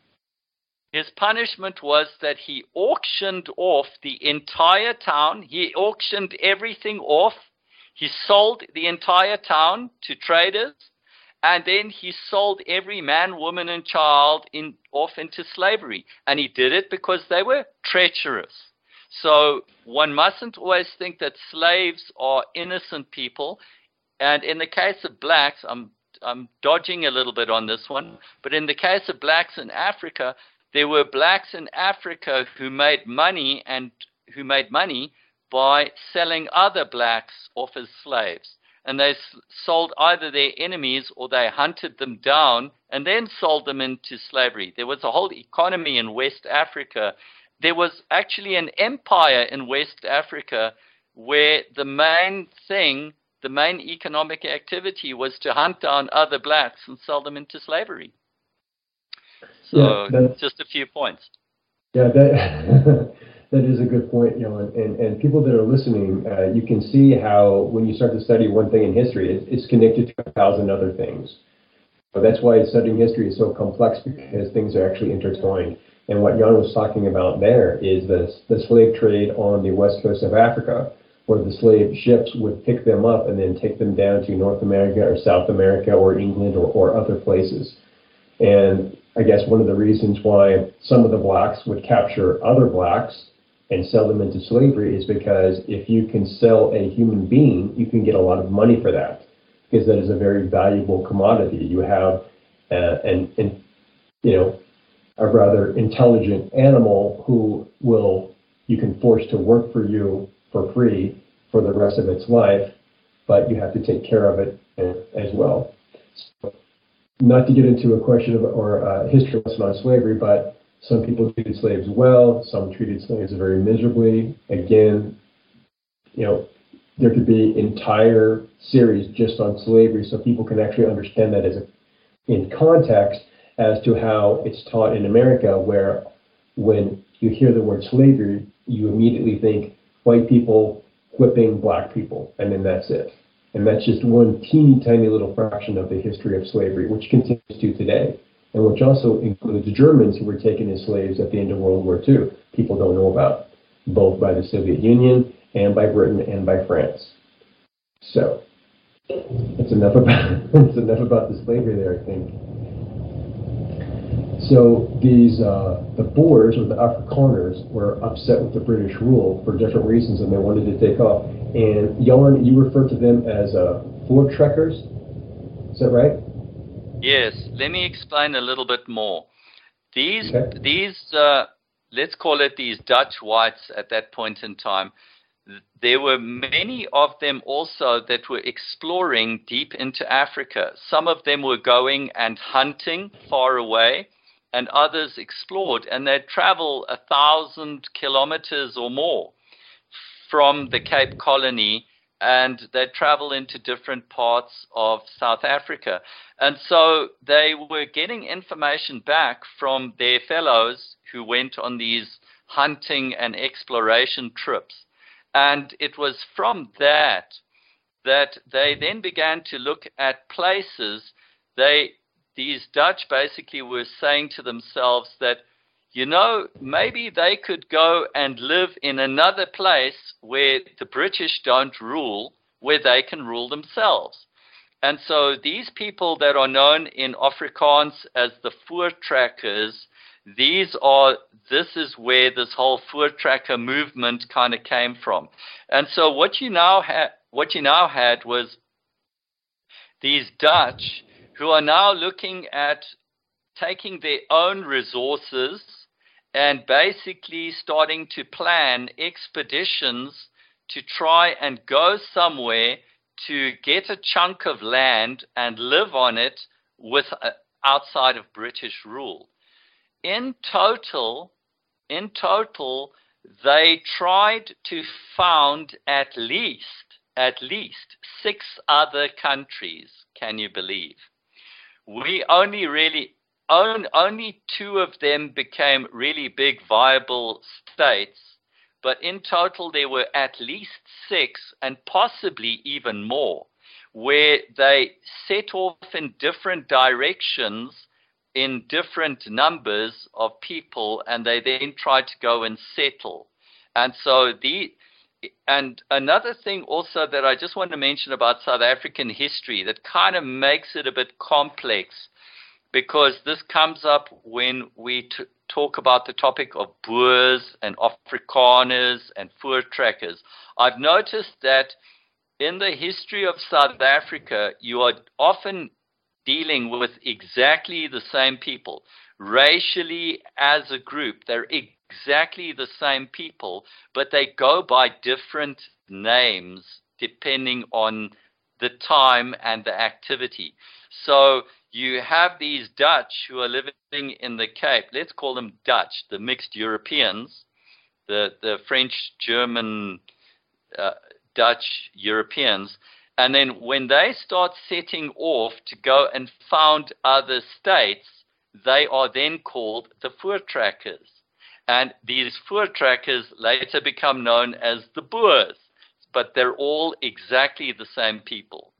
Speaker 1: his punishment was that he auctioned off the entire town. He auctioned everything off. He sold the entire town to traders. And then he sold every man, woman, and child in, off into slavery. And he did it because they were treacherous. So one mustn't always think that slaves are innocent people. And in the case of blacks, I'm I'm dodging a little bit on this one, but in the case of blacks in Africa, there were blacks in Africa who made money and who made money by selling other blacks off as slaves. And they sold either their enemies or they hunted them down and then sold them into slavery. There was a whole economy in West Africa. There was actually an empire in West Africa where the main thing, the main economic activity was to hunt down other blacks and sell them into slavery. So yeah, just a few points.
Speaker 2: Yeah, that that is a good point, Jan. And and people that are listening, uh, you can see how when you start to study one thing in history, it, it's connected to a thousand other things. So that's why studying history is so complex, because things are actually intertwined. And what Jan was talking about there is the the slave trade on the west coast of Africa, where the slave ships would pick them up and then take them down to North America or South America or England or, or other places. And I guess one of the reasons why some of the blacks would capture other blacks and sell them into slavery is because if you can sell a human being, you can get a lot of money for that, because that is a very valuable commodity. You have uh, an, an, you know, a rather intelligent animal who will, you can force to work for you for free for the rest of its life, but you have to take care of it as well. So, not to get into a question of, or a history lesson on slavery, but some people treated slaves well, some treated slaves very miserably. Again, you know, there could be entire series just on slavery, so people can actually understand that as a, in context as to how it's taught in America, where when you hear the word slavery, you immediately think white people whipping black people, and then that's it. And that's just one teeny tiny little fraction of the history of slavery, which continues to today, and which also includes the Germans who were taken as slaves at the end of World War Two. People don't know about, both by the Soviet Union and by Britain and by France. So that's enough about that's enough about the slavery there, I think. So these uh, the Boers, or the Afrikaners, were upset with the British rule for different reasons, and they wanted to take off. And Jan, you refer to them as uh, Voortrekkers. Is that right?
Speaker 1: Yes. Let me explain a little bit more. These okay. these uh, let's call it these Dutch whites at that point in time. There were many of them also that were exploring deep into Africa. Some of them were going and hunting far away, and others explored, and they'd travel a thousand kilometers or more from the Cape Colony, and they'd travel into different parts of South Africa. And so they were getting information back from their fellows who went on these hunting and exploration trips. And it was from that that they then began to look at places. They These Dutch basically were saying to themselves that, you know, maybe they could go and live in another place where the British don't rule, where they can rule themselves. And so these people that are known in Afrikaans as the Voortrekkers, these are, this is where this whole Voortrekker movement kind of came from. And so what you now had, what you now had was these Dutch who are now looking at taking their own resources and basically starting to plan expeditions to try and go somewhere to get a chunk of land and live on it with uh, outside of British rule. In total, in total, they tried to found at least, at least six other countries. Can you believe? We only really, on, only two of them became really big viable states, but in total there were at least six, and possibly even more, where they set off in different directions in different numbers of people, and they then tried to go and settle. And so the And another thing also that I just want to mention about South African history that kind of makes it a bit complex, because this comes up when we t talk about the topic of Boers and Afrikaners and Voortrekkers. I've noticed that in the history of South Africa, you are often dealing with exactly the same people. Racially, as a group, they're exactly the same people, but they go by different names depending on the time and the activity. So you have these Dutch who are living in the Cape. Let's call them Dutch, the mixed Europeans, the, the French, German, uh, Dutch Europeans. And then when they start setting off to go and found other states, they are then called the Voortrekkers. And these Voortrekkers later become known as the Boers. But they're all exactly the same people.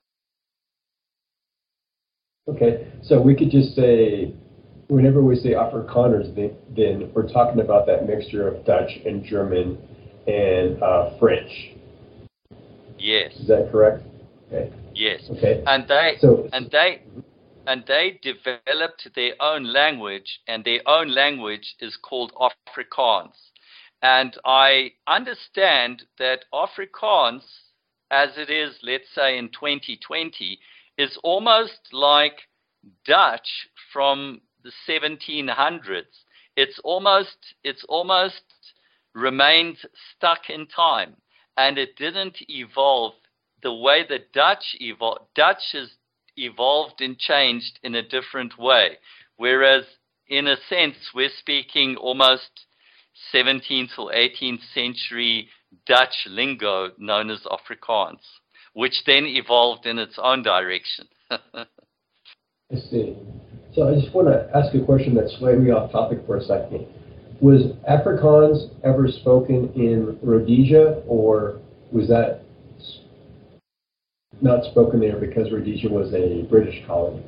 Speaker 2: Okay, so we could just say, whenever we say Afrikaners, then, then we're talking about that mixture of Dutch and German and uh, French.
Speaker 1: Yes.
Speaker 2: Is that correct? Okay.
Speaker 1: Yes.
Speaker 2: Okay.
Speaker 1: And they
Speaker 2: so,
Speaker 1: and they and they developed their own language, and their own language is called Afrikaans. And I understand that Afrikaans, as it is, let's say in twenty twenty, is almost like Dutch from the seventeen hundreds. It's almost, it's almost remained stuck in time, and it didn't evolve the way that Dutch evolved. Dutch has evolved and changed in a different way, whereas in a sense we're speaking almost seventeenth or eighteenth century Dutch lingo known as Afrikaans, which then evolved in its own direction.
Speaker 2: I see. So I just want to ask a question that's slightly off topic for a second. Was Afrikaans ever spoken in Rhodesia, or was that not spoken there because Rhodesia was a British colony?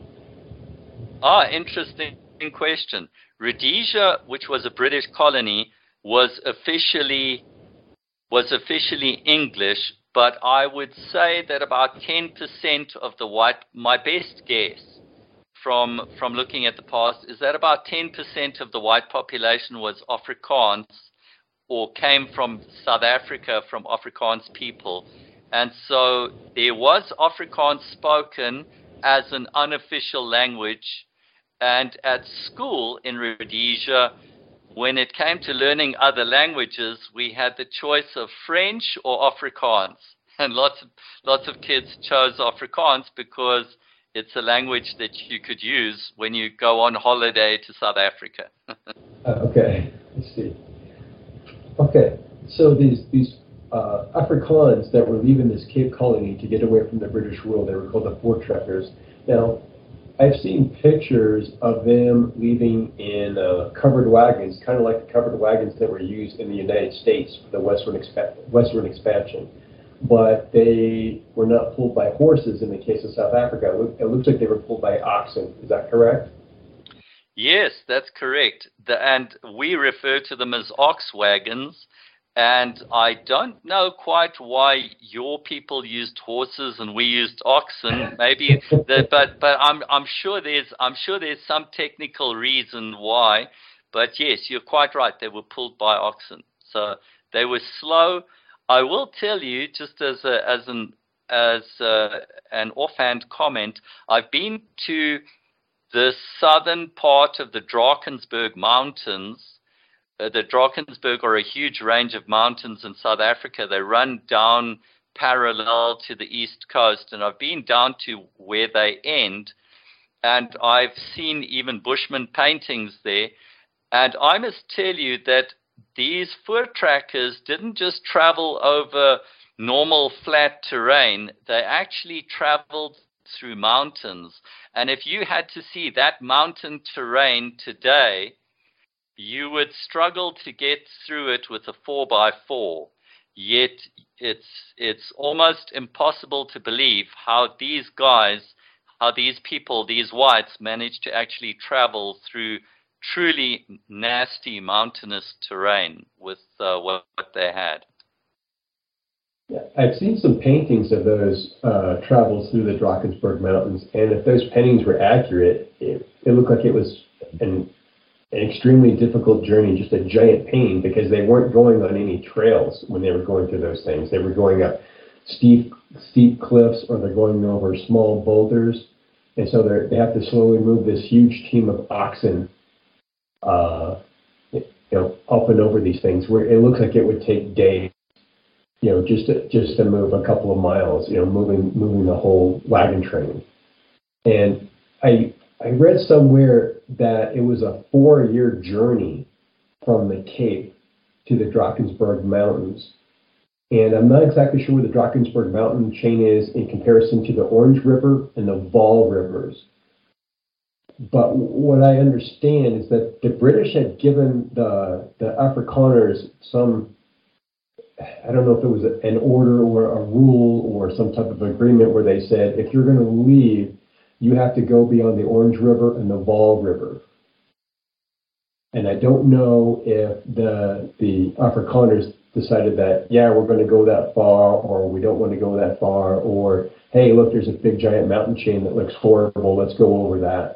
Speaker 1: Ah, interesting question. Rhodesia, which was a British colony, was officially was officially English, but I would say that about ten percent of the white, my best guess from from looking at the past, is that about ten percent of the white population was Afrikaans or came from South Africa, from Afrikaans people. And so there was Afrikaans spoken as an unofficial language. And at school in Rhodesia, when it came to learning other languages, we had the choice of French or Afrikaans. And lots of, lots of kids chose Afrikaans because it's a language that you could use when you go on holiday to South Africa.
Speaker 2: uh, okay, I see. Okay, so these these uh, Afrikaans that were leaving this Cape Colony to get away from the British rule, they were called the Voortrekkers. Now, I've seen pictures of them leaving in uh, covered wagons, kind of like the covered wagons that were used in the United States for the western, expa- western expansion. But they were not pulled by horses in the case of South Africa. It, look, it looks like they were pulled by oxen. Is that correct?
Speaker 1: Yes, that's correct. The, and we refer to them as ox wagons. And I don't know quite why your people used horses and we used oxen. Maybe, the, but but I'm I'm sure there's I'm sure there's some technical reason why. But yes, you're quite right. They were pulled by oxen, so they were slow. I will tell you, just as a, as an as a, an offhand comment, I've been to the southern part of the Drakensberg Mountains. Uh, the Drakensberg are a huge range of mountains in South Africa. They run down parallel to the east coast, and I've been down to where they end, and I've seen even Bushman paintings there. And I must tell you that these Voortrekkers didn't just travel over normal flat terrain. They actually traveled through mountains. And if you had to see that mountain terrain today, you would struggle to get through it with a four by four. Yet it's it's almost impossible to believe how these guys, how these people, these whites, managed to actually travel through truly nasty mountainous terrain with uh, what they had.
Speaker 2: Yeah, I've seen some paintings of those uh, travels through the Drakensberg Mountains, and if those paintings were accurate, it, it looked like it was an an extremely difficult journey, just a giant pain, because they weren't going on any trails when they were going through those things. They were going up steep, steep cliffs, or they're going over small boulders. And so they they have to slowly move this huge team of oxen, uh, you know, up and over these things where it looks like it would take days, you know, just to, just to move a couple of miles, you know, moving moving the whole wagon train. And I I read somewhere that it was a four-year journey from the Cape to the Drakensberg Mountains. And I'm not exactly sure where the Drakensberg mountain chain is in comparison to the Orange River and the Vaal rivers. But what I understand is that the British had given the, the Afrikaners some, I don't know if it was an order or a rule or some type of agreement where they said, if you're going to leave, you have to go beyond the Orange River and the Vaal River. And I don't know if the the Afrikaners decided that, yeah, we're going to go that far, or we don't want to go that far, or, hey, look, there's a big giant mountain chain that looks horrible, let's go over that.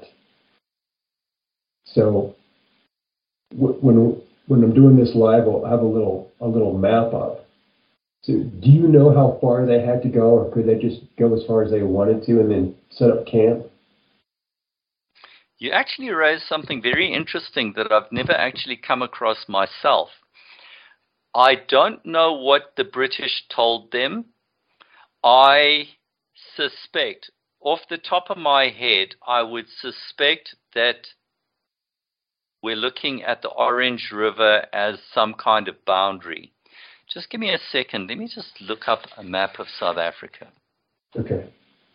Speaker 2: So w- when when I'm doing this live, I'll have a little a little map up. So do you know how far they had to go, or could they just go as far as they wanted to and then set up camp?
Speaker 1: You actually raised something very interesting that I've never actually come across myself. I don't know what the British told them. I suspect, off the top of my head, I would suspect that we're looking at the Orange River as some kind of boundary. Just give me a second. Let me just look up a map of South Africa.
Speaker 2: Okay.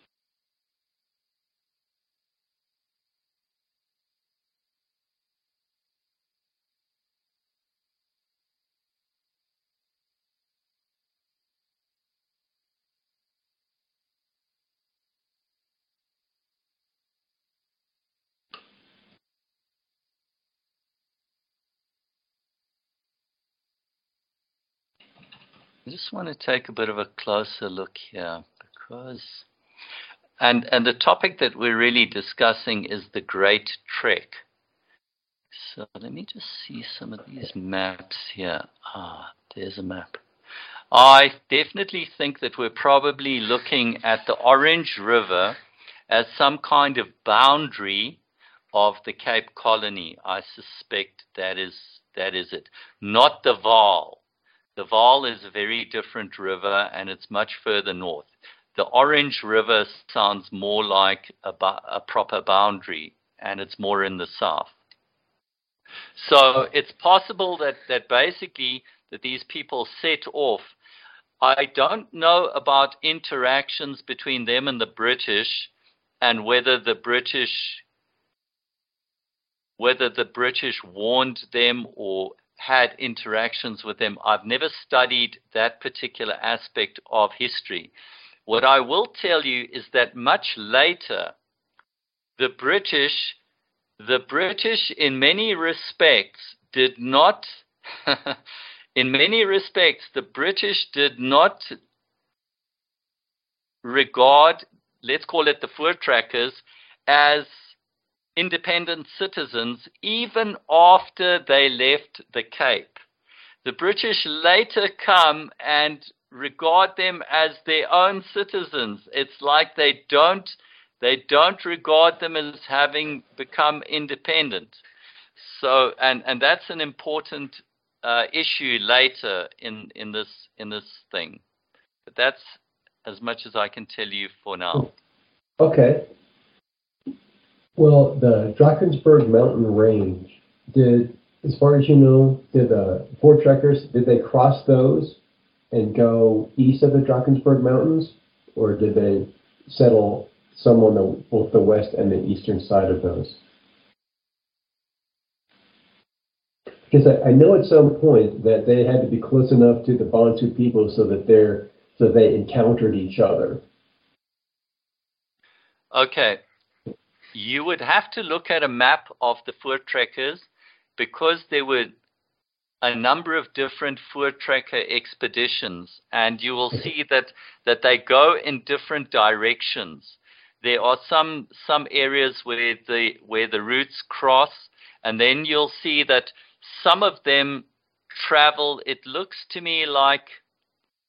Speaker 1: I just want to take a bit of a closer look here because, and, and the topic that we're really discussing is the Great Trek. So let me just see some of these maps here. Ah, there's a map. I definitely think that we're probably looking at the Orange River as some kind of boundary of the Cape Colony. I suspect that is, that is it. Not the Vaal. The Vaal is a very different river, and it's much further north. The Orange River sounds more like a, a proper boundary, and it's more in the south. So it's possible that, that basically that these people set off. I don't know about interactions between them and the British, and whether the British whether the British warned them or had interactions with them. I've never studied that particular aspect of history. What I will tell you is that much later, the British, the British in many respects did not, in many respects, the British did not regard, let's call it the Voortrekkers, as independent citizens even after they left the Cape. The British later come and regard them as their own citizens. It's like they don't they don't regard them as having become independent. So and and that's an important uh, issue later in in this in this thing. But that's as much as I can tell you for now.
Speaker 2: Okay. Well, the Drakensberg mountain range, did, as far as you know, did the Voortrekkers, did they cross those and go east of the Drakensberg mountains, or did they settle some on the, both the west and the eastern side of those? Because I, I know at some point that they had to be close enough to the Bantu people so that they're so they encountered each other.
Speaker 1: Okay. You would have to look at a map of the Voortrekkers because there were a number of different Voortrekker expeditions, and you will see that, that they go in different directions. There are some some areas where the where the routes cross, and then you'll see that some of them travel, it looks to me like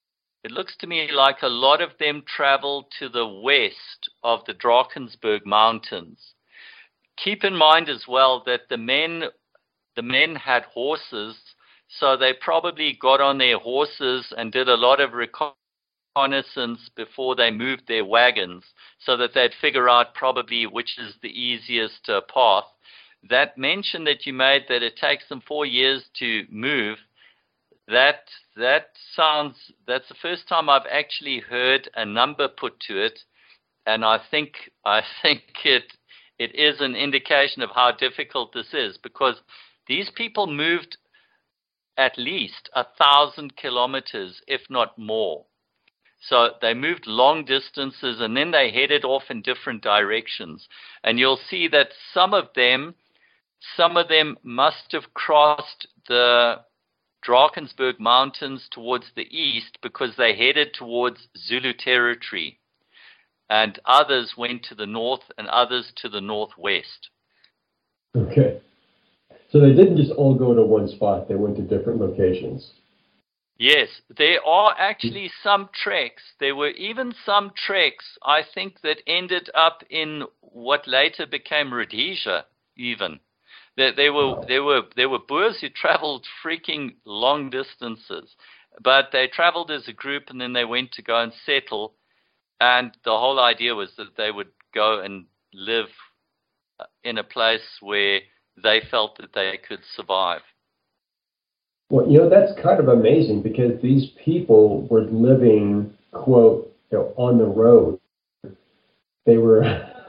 Speaker 1: it looks to me like a lot of them traveled to the west of the Drakensberg Mountains. Keep in mind as well that the men, the men had horses, so they probably got on their horses and did a lot of reconnaissance before they moved their wagons, so that they'd figure out probably which is the easiest uh, path. That mention that you made that it takes them four years to move, that that sounds, that's the first time I've actually heard a number put to it, and I think I think it it is an indication of how difficult this is, because these people moved at least a thousand kilometers, if not more. So they moved long distances, and then they headed off in different directions. And you'll see that some of them, some of them must have crossed the Drakensberg Mountains towards the east because they headed towards Zulu territory. And others went to the north and others to the northwest.
Speaker 2: Okay. So they didn't just all go to one spot. They went to different locations.
Speaker 1: Yes, there are actually some treks. There were even some treks, I think, that ended up in what later became Rhodesia, even. There, there were
Speaker 2: Wow.
Speaker 1: there were there were Boers who traveled freaking long distances, but they traveled as a group, and then they went to go and settle. And the whole idea was that they would go and live in a place where they felt that they could survive.
Speaker 2: Well, you know, that's kind of amazing, because these people were living, quote, you know, on the road. They were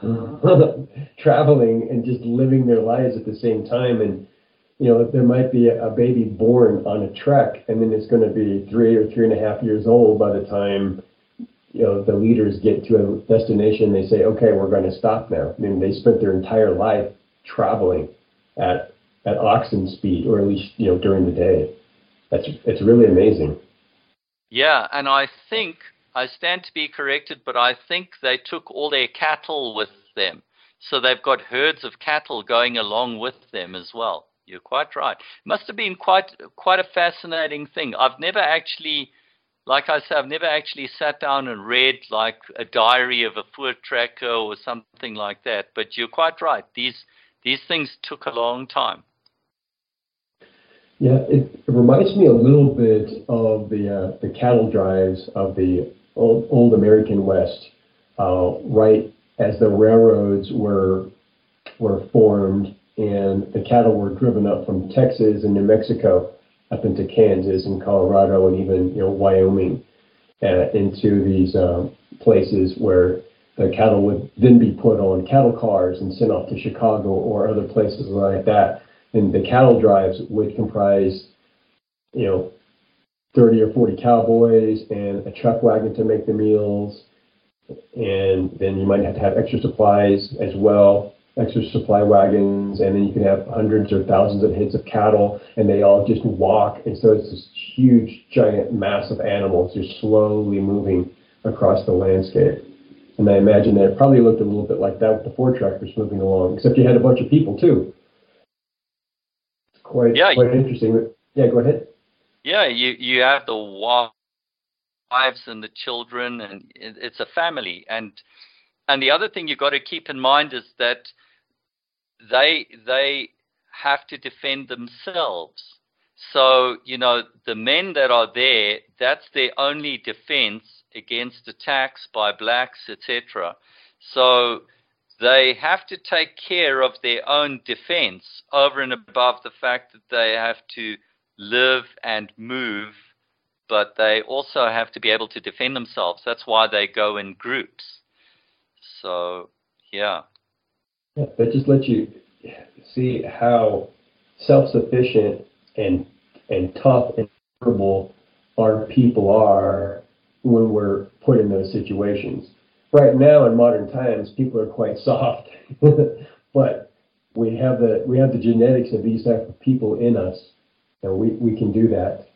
Speaker 2: traveling and just living their lives at the same time. And, you know, there might be a, a baby born on a trek, and then it's going to be three or three and a half years old by the time, you know, the leaders get to a destination. They say, okay, we're going to stop now. I mean, they spent their entire life traveling at at oxen speed, or at least, you know, during the day. That's it's really amazing.
Speaker 1: Yeah, and I think, I stand to be corrected, but I think they took all their cattle with them. So they've got herds of cattle going along with them as well. You're quite right. Must have been quite quite a fascinating thing. I've never actually, like I said, I've never actually sat down and read like a diary of a voortrekker or something like that. But you're quite right. These these things took a long time.
Speaker 2: Yeah, it, it reminds me a little bit of the uh, the cattle drives of the old, old American West, uh, right as the railroads were were formed and the cattle were driven up from Texas and New Mexico up into Kansas and Colorado and even, you know, Wyoming, uh, into these uh, places where the cattle would then be put on cattle cars and sent off to Chicago or other places like that. And the cattle drives would comprise, you know, thirty or forty cowboys and a truck wagon to make the meals. And then you might have to have extra supplies as well, extra supply wagons. And then you can have hundreds or thousands of heads of cattle, and they all just walk. And so it's this huge, giant mass of animals just slowly moving across the landscape. And I imagine that it probably looked a little bit like that with the voortrekkers moving along, except you had a bunch of people too. Quite,
Speaker 1: Yeah,
Speaker 2: quite interesting. Yeah, go ahead.
Speaker 1: Yeah, you, you have the wives and the children, and it, it's a family. And and the other thing you've got to keep in mind is that they they have to defend themselves. So, you know, the men that are there, that's their only defense against attacks by blacks, et cetera. So they have to take care of their own defense over and above the fact that they have to live and move, but they also have to be able to defend themselves. That's why they go in groups. So, yeah.
Speaker 2: Yeah, that just lets you see how self-sufficient and and tough and durable our people are when we're put in those situations. Right now, in modern times, people are quite soft, but we have the we have the genetics of these type of people in us, and we, we can do that.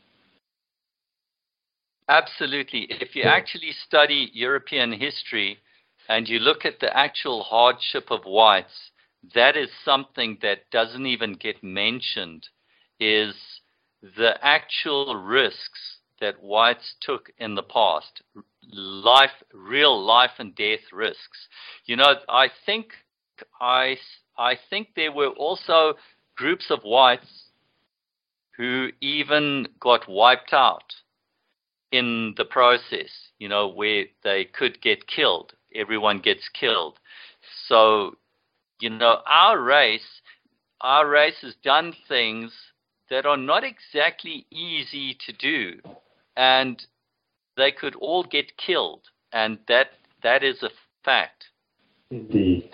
Speaker 1: Absolutely. If you actually study European history and you look at the actual hardship of whites, that is something that doesn't even get mentioned, is the actual risks that whites took in the past, life, real life and death risks. You know, I think I, I think there were also groups of whites who even got wiped out in the process, you know, where they could get killed. Everyone gets killed. So, you know, our race, our race has done things that are not exactly easy to do, and they could all get killed, and that that is a fact.
Speaker 2: Indeed.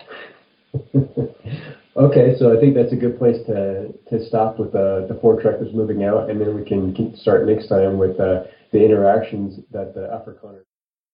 Speaker 2: Okay, so I think that's a good place to, to stop with uh, the four truckers moving out, and then we can, can start next time with uh, the interactions that the Afrikaners.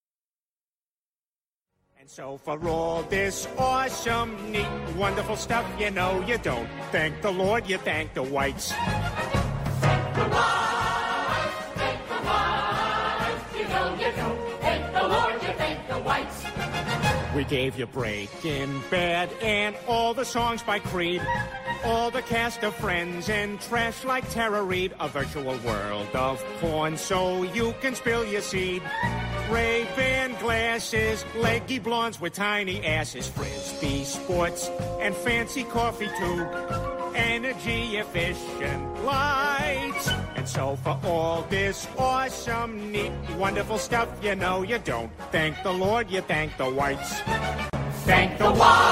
Speaker 3: And so for all this awesome, neat, wonderful stuff, you know you don't thank the Lord, you thank the whites.
Speaker 4: Thank the whites, thank the whites, you know you don't thank the Lord, you thank the whites.
Speaker 3: We gave you Breaking Bad and all the songs by Creed, all the cast of Friends and trash like Tara Reid, a virtual world of porn so you can spill your seed. Ray-Ban glasses, leggy blondes with tiny asses, Frisbee sports and fancy coffee too, energy efficient lights. And so for all this awesome, neat, wonderful stuff, you know you don't thank the Lord, you thank the whites.
Speaker 4: Thank the whites.